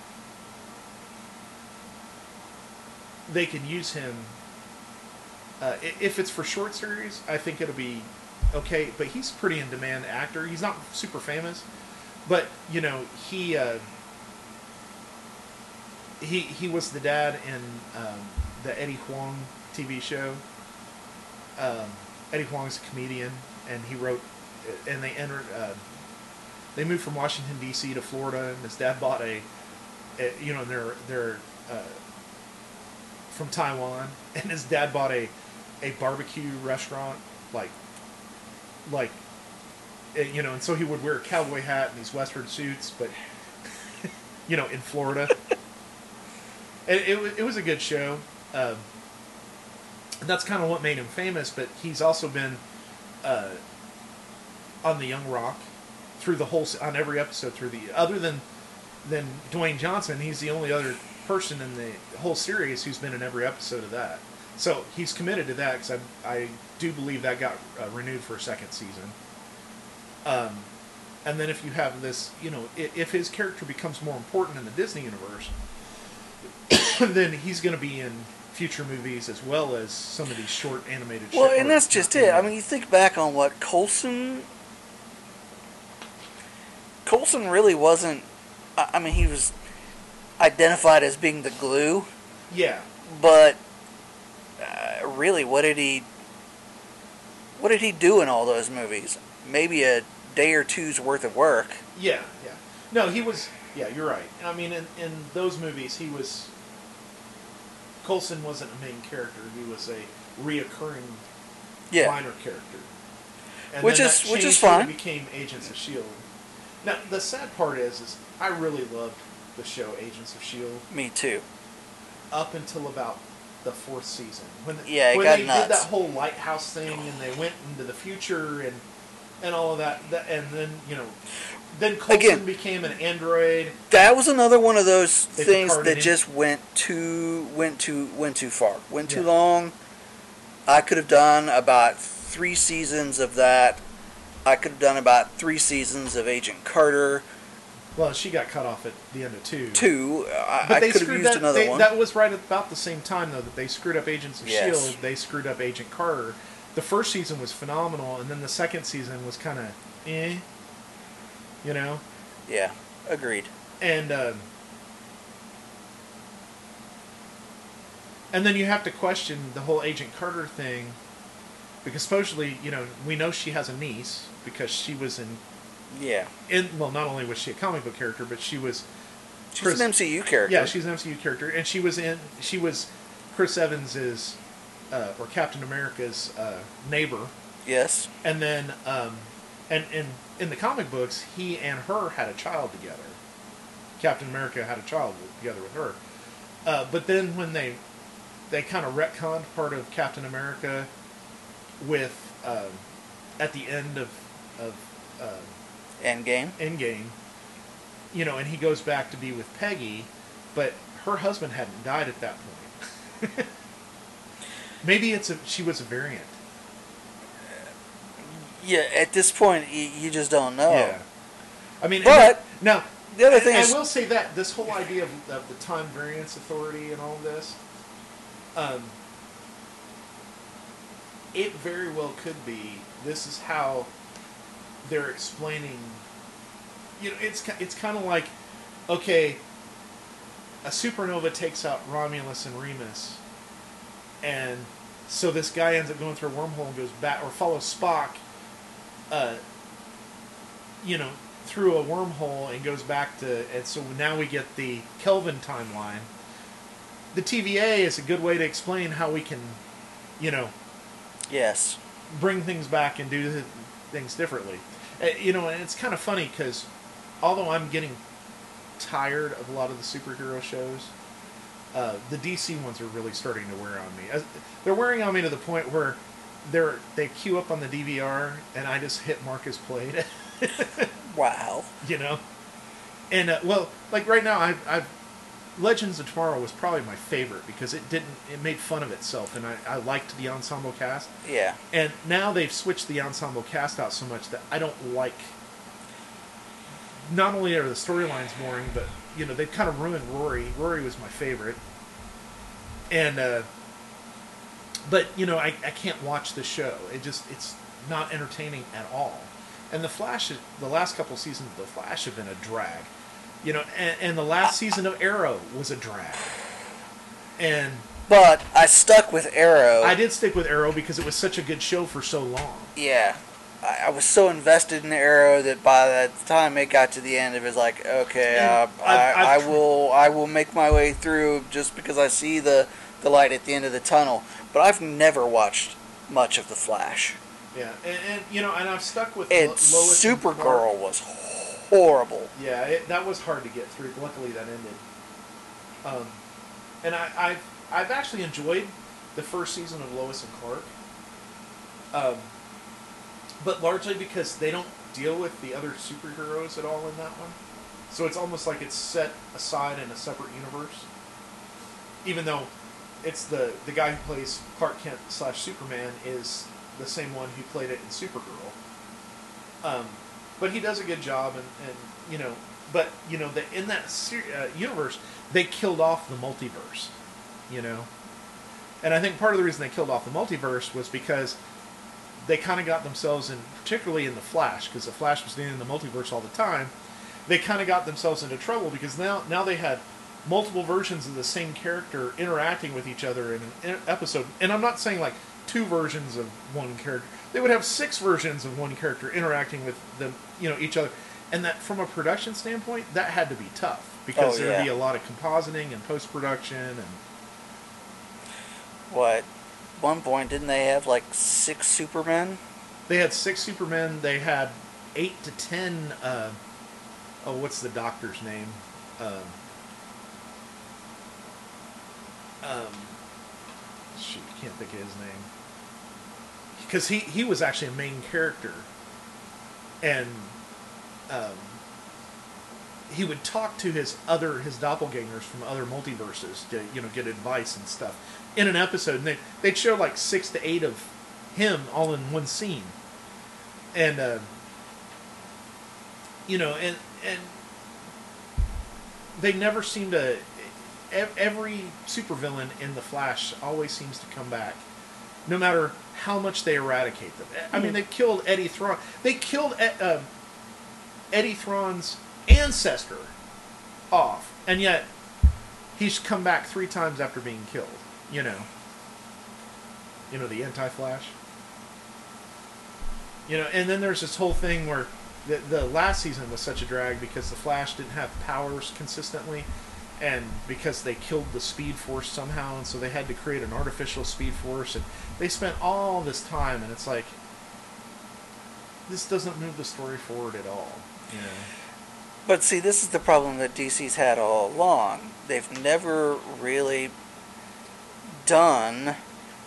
they can use him. If it's for short series, I think it'll be okay. But he's a pretty in-demand actor. He's not super famous, but he was the dad in the Eddie Huang TV show. Eddie Huang's a comedian, and he wrote. And they entered. They moved from Washington D.C. to Florida, and his dad bought they're from Taiwan, and his dad bought a barbecue restaurant, and so he would wear a cowboy hat and these Western suits, but in Florida. And it was a good show, and that's kind of what made him famous. But he's also been on the Young Rock through the whole on every episode other than Dwayne Johnson. He's the only other person in the whole series who's been in every episode of that. So he's committed to that because I do believe that got renewed for a second season. And then if you have this, if his character becomes more important in the Disney universe, then he's going to be in future movies as well as some of these short animated. Well, and that's just it. I mean, you think back on what Coulson really wasn't. I mean, he was identified as being the glue. Yeah. But really, what did he do in all those movies? Maybe a day or two's worth of work. Yeah. No, he was. Yeah, you're right. I mean, in those movies, Coulson wasn't a main character. He was a reoccurring minor character. And which is fine. He became Agents of S.H.I.E.L.D. Now, the sad part is I really loved the show Agents of S.H.I.E.L.D. Me too. Up until about the fourth season. When got they nuts. did that whole lighthouse thing and they went into the future and all of that, and then, then Coulson became an android. That was another one of those things that just went too far. Went too long. I could have done about 3 seasons of that. I could have done about 3 seasons of Agent Carter. Well, she got cut off at the end of 2. I could have used another one. That was right about the same time, though, that they screwed up Agents of S.H.I.E.L.D. They screwed up Agent Carter. The first season was phenomenal, and then the second season was kind of Yeah, agreed. And then you have to question the whole Agent Carter thing, because supposedly, we know she has a niece because she was in. Yeah. Well, not only was she a comic book character, but she's an MCU character. Yeah, she's an MCU character, and she was Chris Evans's or Captain America's neighbor. Yes. And then and in the comic books, he and her had a child together. Captain America had a child together with her. But then when they kind of retconned part of Captain America with at the end of Endgame, and he goes back to be with Peggy, but her husband hadn't died at that point. Maybe she was a variant. Yeah, at this point, you just don't know. Yeah. I mean, But now the other thing I is, will say that this whole idea of the time variance authority and all this, it very well could be. This is how they're explaining. You know, it's kind of like, okay, a supernova takes out Romulus and Remus, and so this guy ends up going through a wormhole and goes back, or follows Spock, you know, through a wormhole and goes back to, and so now we get the Kelvin timeline. The TVA is a good way to explain how we can, you know, yes, bring things back and do things differently. You know, and it's kind of funny because although I'm getting tired of a lot of the superhero shows, the DC ones are really starting to wear on me. They're wearing on me to the point where they queue up on the DVR and I just hit mark as played. wow. You know, and well, like right now, I've Legends of Tomorrow was probably my favorite because it made fun of itself, and I liked the ensemble cast. Yeah. And now they've switched the ensemble cast out so much that I don't like. Not only are the storylines boring, but you know they've kind of ruined Rory. Rory was my favorite, and but you know I can't watch the show. It's not entertaining at all. And the Flash, the last couple seasons of the Flash have been a drag. You know, and the last season of Arrow was a drag. But I stuck with Arrow. I did stick with Arrow because it was such a good show for so long. Yeah. I was so invested in Arrow that by the time it got to the end, it was like, okay, I will make my way through just because I see the light at the end of the tunnel. But I've never watched much of The Flash. Yeah, and you know, and I've stuck with Lois. Supergirl was horrible. Yeah, that was hard to get through. Luckily, that ended. And I've actually enjoyed the first season of Lois and Clark. But largely because they don't deal with the other superheroes at all in that one. So it's almost like it's set aside in a separate universe. Even though it's the guy who plays Clark Kent / Superman is the same one who played it in Supergirl. But he does a good job, and you know, but you know, in that universe, they killed off the multiverse, you know, and I think part of the reason they killed off the multiverse was because they kind of got themselves in, particularly in the Flash, because the Flash was dealing in the multiverse all the time. They kind of got themselves into trouble because now they had multiple versions of the same character interacting with each other in an episode, and I'm not saying like 2 versions of one character. They would have 6 versions of one character interacting with them, you know, each other. And that, from a production standpoint, that had to be tough because there'd be a lot of compositing and post-production and. What? At one point, didn't they have like 6 Supermen? They had 6 Supermen. They had 8 to 10. What's the doctor's name? Shoot, I can't think of his name. Because he was actually a main character, and he would talk to his doppelgangers from other multiverses to get advice and stuff in an episode, and they'd show like 6 to 8 of him all in one scene, and and they never seem to. Every supervillain in the Flash always seems to come back, no matter how much they eradicate them. I mean, they killed Eddie Thrawn. They killed Eddie Thrawn's ancestor off, and yet he's come back 3 times after being killed. You know, the Anti-Flash. And then there's this whole thing where the last season was such a drag because the Flash didn't have powers consistently. And because they killed the Speed Force somehow, and so they had to create an artificial Speed Force, and they spent all this time, and it's like, this doesn't move the story forward at all. But see, this is the problem that DC's had all along. They've never really done,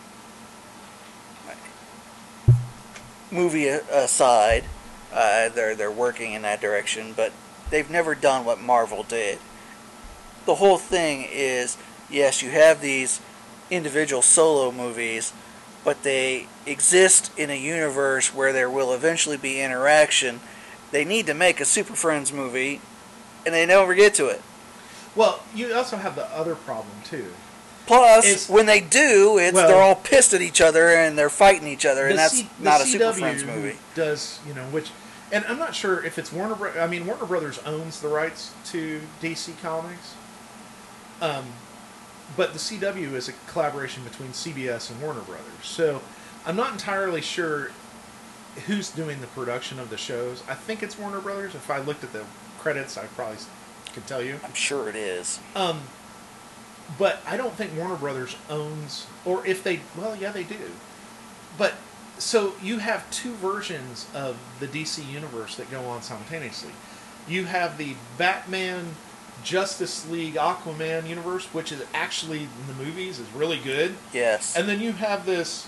movie aside, they're working in that direction, but they've never done what Marvel did. The whole thing is, yes, you have these individual solo movies, but they exist in a universe where there will eventually be interaction. They need to make a Super Friends movie, and they never get to it. Well, you also have the other problem too. Plus, when they do, they're all pissed at each other and they're fighting each other, and that's not a Super Friends movie. Does and I'm not sure if it's Warner. Warner Brothers owns the rights to DC Comics, but the CW is a collaboration between CBS and Warner Brothers. So I'm not entirely sure who's doing the production of the shows. I think it's Warner Brothers. If I looked at the credits, I probably could tell you. I'm sure it is. But I don't think Warner Brothers owns, or if they, well, yeah, they do. But, so you have two versions of the DC universe that go on simultaneously. You have the Batman, Justice League, Aquaman universe, which is actually, in the movies, is really good. Yes. And then you have this...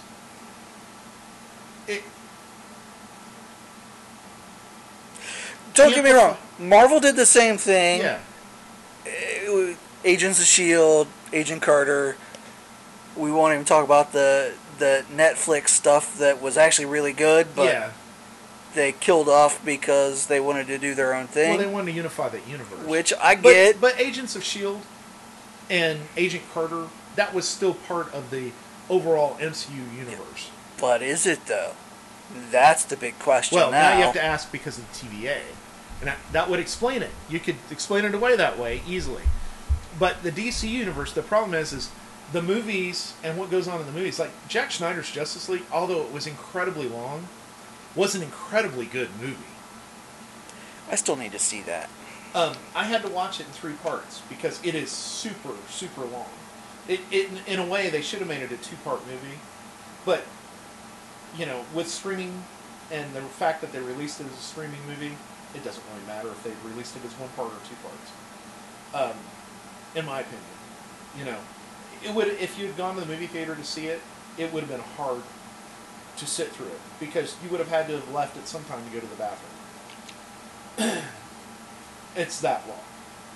Don't get me wrong. Marvel did the same thing. Yeah. Agents of S.H.I.E.L.D., Agent Carter. We won't even talk about the Netflix stuff that was actually really good, but they killed off because they wanted to do their own thing. Well, they wanted to unify that universe. Which I get. But Agents of S.H.I.E.L.D. and Agent Carter, that was still part of the overall MCU universe. But is it, though? That's the big question now you have to ask because of the TVA. And that would explain it. You could explain it away that way easily. But the DC universe, the problem is the movies and what goes on in the movies. Like Jack Schneider's Justice League, although it was incredibly long, was an incredibly good movie. I still need to see that. I had to watch it in 3 parts because it is super, super long. In a way, they should have made it a 2-part movie. But, with streaming and the fact that they released it as a streaming movie, it doesn't really matter if they released it as 1 part or 2 parts. In my opinion, it would, if you had gone to the movie theater to see it, it would have been hard to sit through it because you would have had to have left at some time to go to the bathroom. It's that long,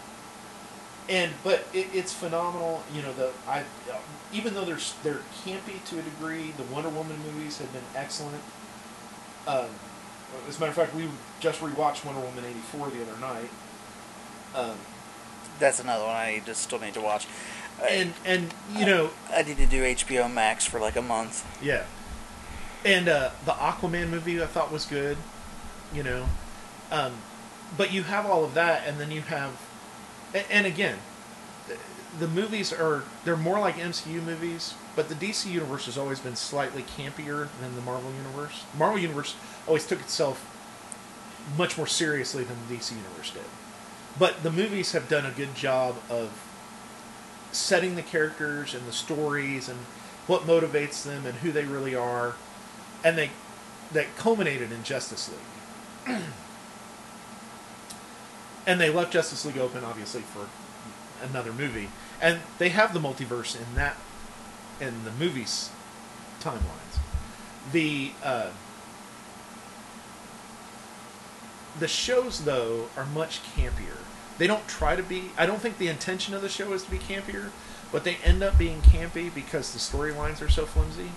but it's phenomenal. Even though they're campy to a degree, the Wonder Woman movies have been excellent. As a matter of fact, we just rewatched Wonder Woman 84 the other night. That's another one I still need to watch. I need to do HBO Max for like a month. Yeah. And the Aquaman movie I thought was good. But you have all of that, and then you have... And again, the movies they're more like MCU movies, but the DC universe has always been slightly campier than the Marvel universe. The Marvel universe always took itself much more seriously than the DC universe did. But the movies have done a good job of setting the characters and the stories and what motivates them and who they really are. And that culminated in Justice League. And they left Justice League open, obviously, for another movie. And they have the multiverse in the movies' timelines. The shows, though, are much campier. They don't try to be... I don't think the intention of the show is to be campier, but they end up being campy because the storylines are so flimsy.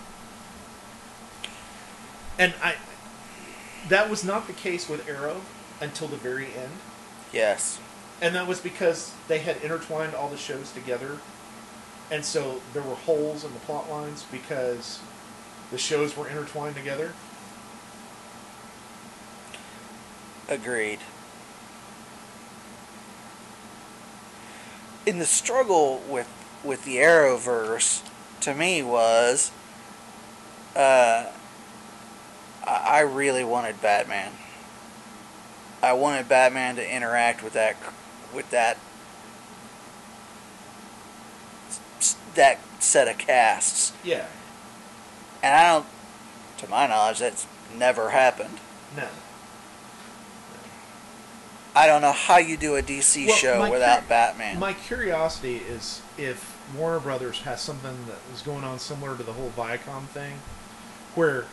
And that was not the case with Arrow until the very end. Yes. And that was because they had intertwined all the shows together, and so there were holes in the plot lines because the shows were intertwined together. Agreed. In the struggle with the Arrowverse, to me was, I really wanted Batman. I wanted Batman to interact with that set of casts. Yeah. And to my knowledge, that's never happened. No. I don't know how you do a DC show without Batman. My curiosity is if Warner Brothers has something that is going on similar to the whole Viacom thing, where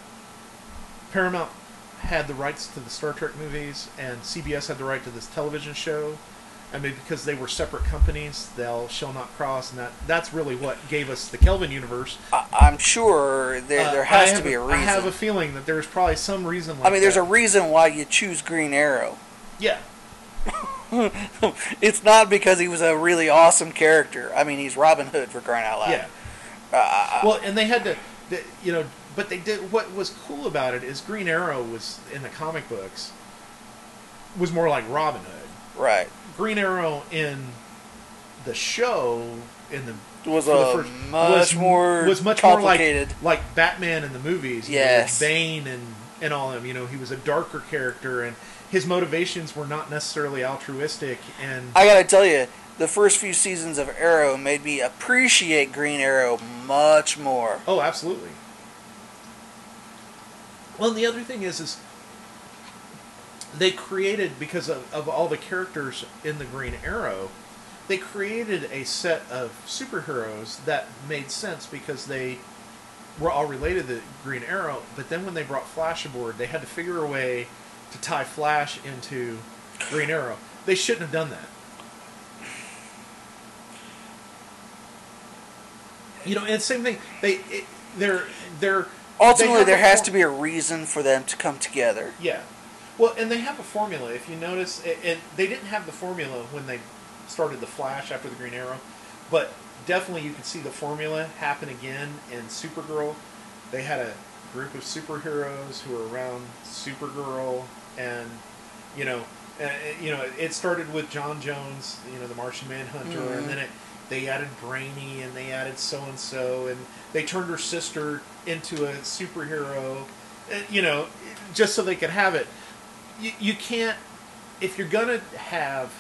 Paramount had the rights to the Star Trek movies and CBS had the right to this television show, I mean, because they were separate companies, thou shall not cross, and that's really what gave us the Kelvin universe. I'm sure there has to be a reason. I have a feeling that there's probably some reason like I mean, there's that. a reason why you choose Green Arrow. Yeah. It's not because he was a really awesome character. I mean, he's Robin Hood, for crying out loud. Yeah. Well, and they had to, you know, but they did. What was cool about it is Green Arrow was in the comic books was more like Robin Hood. Right. Green Arrow in the show was much more complicated. like Batman in the movies. Yes. You know, Bane and all of them. You know, he was a darker character, and his motivations were not necessarily altruistic. And I gotta tell you, the first few seasons of Arrow made me appreciate Green Arrow much more. Oh, absolutely. Well, the other thing is they created, because of all the characters in the Green Arrow, they created a set of superheroes that made sense because they were all related to Green Arrow. But then when they brought Flash aboard, they had to figure a way to tie Flash into Green Arrow. They shouldn't have done that. You know, and same thing. They're ultimately there has to be a reason for them to come together. Yeah. Well, and they have a formula. If you notice, and they didn't have the formula when they started the Flash after the Green Arrow, but definitely you can see the formula happen again in Supergirl. They had a group of superheroes who were around Supergirl, and you know, it started with John Jones, you know, the Martian Manhunter, and then they added Brainy, and they added so and so, and they turned her sister into a superhero, you know, just so they could have it. You can't, if you're gonna have,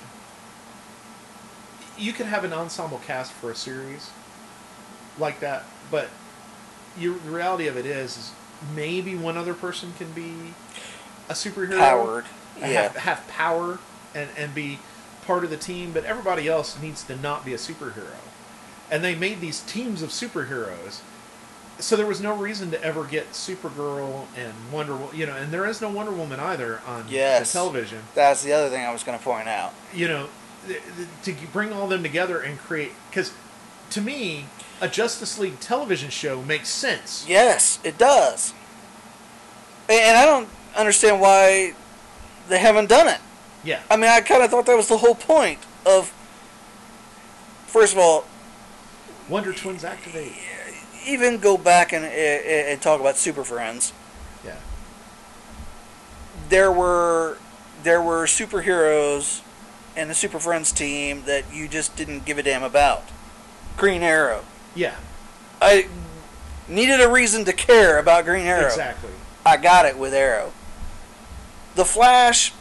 you can have an ensemble cast for a series like that, but the reality of it is maybe one other person can be a superhero, powered, have power and be part of the team, but everybody else needs to not be a superhero. And they made these teams of superheroes, so there was no reason to ever get Supergirl and Wonder Woman, you know, and there is no Wonder Woman either on the television. That's the other thing I was going to point out. You know, to bring all them together and create, because to me, a Justice League television show makes sense. Yes, it does. And I don't understand why they haven't done it. Yeah. I mean, I kind of thought that was the whole point of, first of all, Wonder Twins activate. Even go back and talk about Super Friends. Yeah. There were superheroes in the Super Friends team that you just didn't give a damn about. Green Arrow. Yeah. I needed a reason to care about Green Arrow. Exactly. I got it with Arrow. The Flash,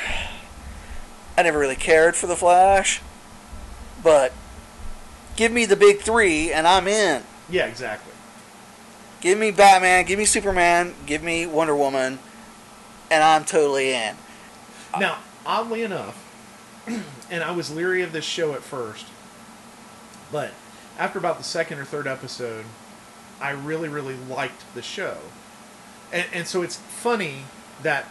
I never really cared for the Flash, but give me the big three and I'm in. Yeah, exactly. Give me Batman, give me Superman, give me Wonder Woman, and I'm totally in. Now, oddly enough, and I was leery of this show at first, but after about the second or third episode, I really, really liked the show. And so it's funny that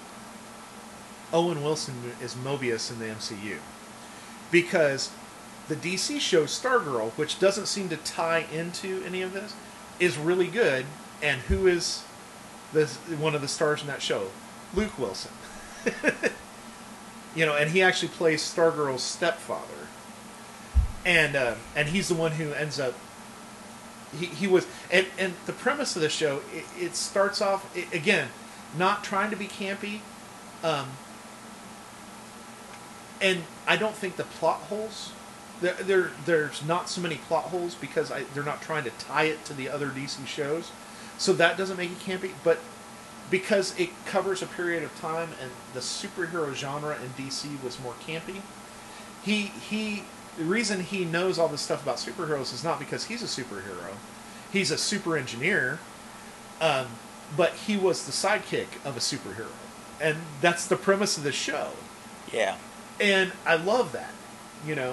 Owen Wilson is Mobius in the MCU. Because the DC show Stargirl, which doesn't seem to tie into any of this, is really good. And who is one of the stars in that show? Luke Wilson. You know, and he actually plays Stargirl's stepfather. And he's the one who ends up... He was... And the premise of the show, it starts off, again, not trying to be campy. And I don't think the plot holes... There's not so many plot holes because they're not trying to tie it to the other DC shows. So that doesn't make it campy. But because it covers a period of time and the superhero genre in DC was more campy, the reason he knows all this stuff about superheroes is not because he's a superhero. He's a super engineer. But he was the sidekick of a superhero. And that's the premise of the show. Yeah. And I love that, you know.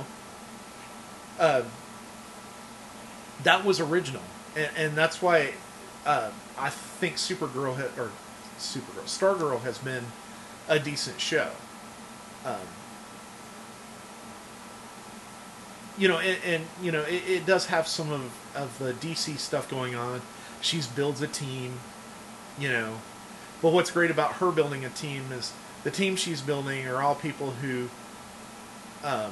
That was original, and that's why I think Stargirl has been a decent show. you know, and you know, it does have some of the DC stuff going on. She builds a team, you know. But what's great about her building a team is the team she's building are all people who are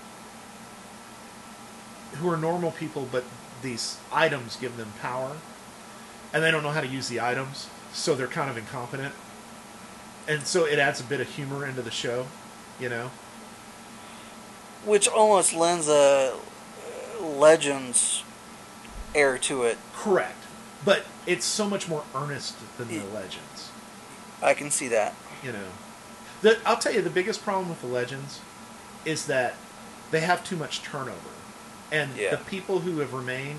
normal people, but these items give them power, and they don't know how to use the items, so they're kind of incompetent. And so it adds a bit of humor into the show, you know. Which almost lends a Legends air to it. Correct. But it's so much more earnest than the Legends. I can see that. You know. I'll tell you, the biggest problem with the Legends is that they have too much turnover. And the people who have remained,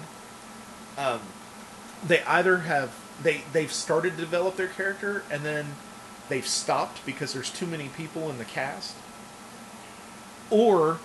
they either have... They've started to develop their character, and then they've stopped because there's too many people in the cast. Or...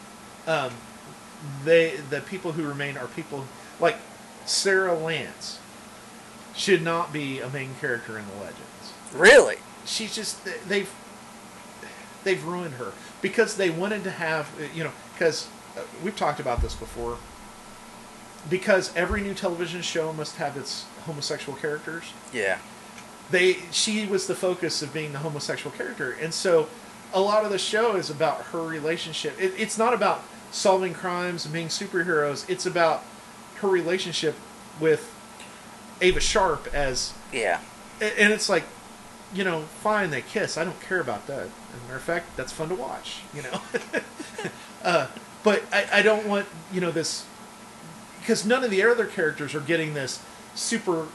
the people who remain are people like Sarah Lance should not be a main character in the Legends. Really? She's just they've ruined her because they wanted to have, you know, because we've talked about this before, because every new television show must have its homosexual characters. Yeah. She was the focus of being the homosexual character, and so a lot of the show is about her relationship. It's not about solving crimes and being superheroes. It's about her relationship with Ava Sharp as... Yeah. And it's like, you know, fine, they kiss. I don't care about that. As a matter of fact, that's fun to watch, you know. But I don't want, you know, this... Because none of the other characters are getting this super...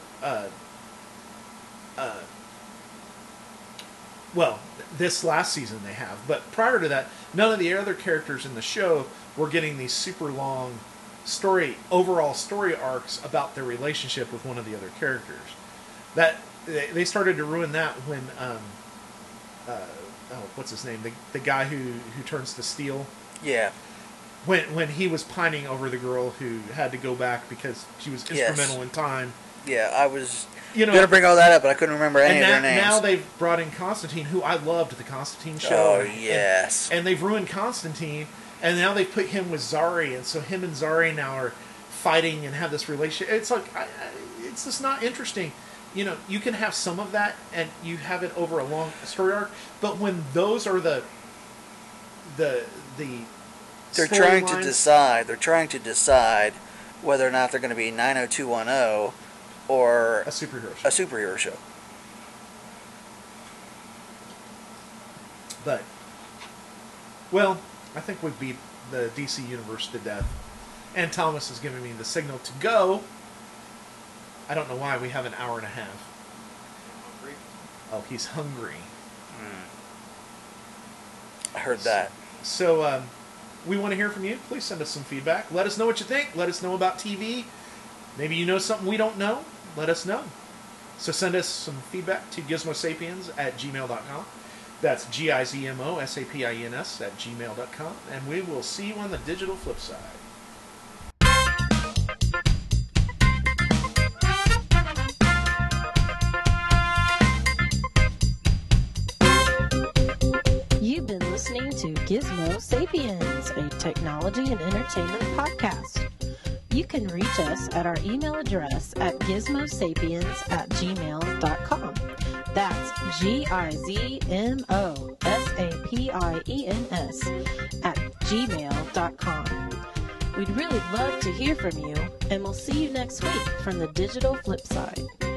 well, this last season they have. But prior to that, none of the other characters in the show were getting these super long overall story arcs about their relationship with one of the other characters. That they started to ruin that when what's his name? The guy who turns to steel. Yeah. When he was pining over the girl who had to go back because she was instrumental in time. Yeah, I was going to bring all that up, but I couldn't remember any of their names. Now they've brought in Constantine, who I loved the Constantine show. Oh, yes. And they've ruined Constantine, and now they put him with Zari, and so him and Zari now are fighting and have this relationship. It's like, it's just not interesting. You know, you can have some of that, and you have it over a long story arc, but when those are the They're trying to decide. They're trying to decide whether or not they're going to be 90210 or a superhero show. A superhero show. But, well, I think we've beat the DC universe to death. And Thomas is giving me the signal to go. I don't know why we have an hour and a half. Hungry? Oh, he's hungry. I heard that. So, we want to hear from you. Please send us some feedback. Let us know what you think. Let us know about TV. Maybe you know something we don't know. Let us know. So send us some feedback to gizmosapiens@gmail.com. That's GIZMOSAPIENS@gmail.com. And we will see you on the digital flip side. You've been listening to Gizmo Sapiens, a technology and entertainment podcast. You can reach us at our email address at gizmosapiens@gmail.com. That's GIZMOSAPIENS@gmail.com. We'd really love to hear from you, and we'll see you next week from the digital flip side.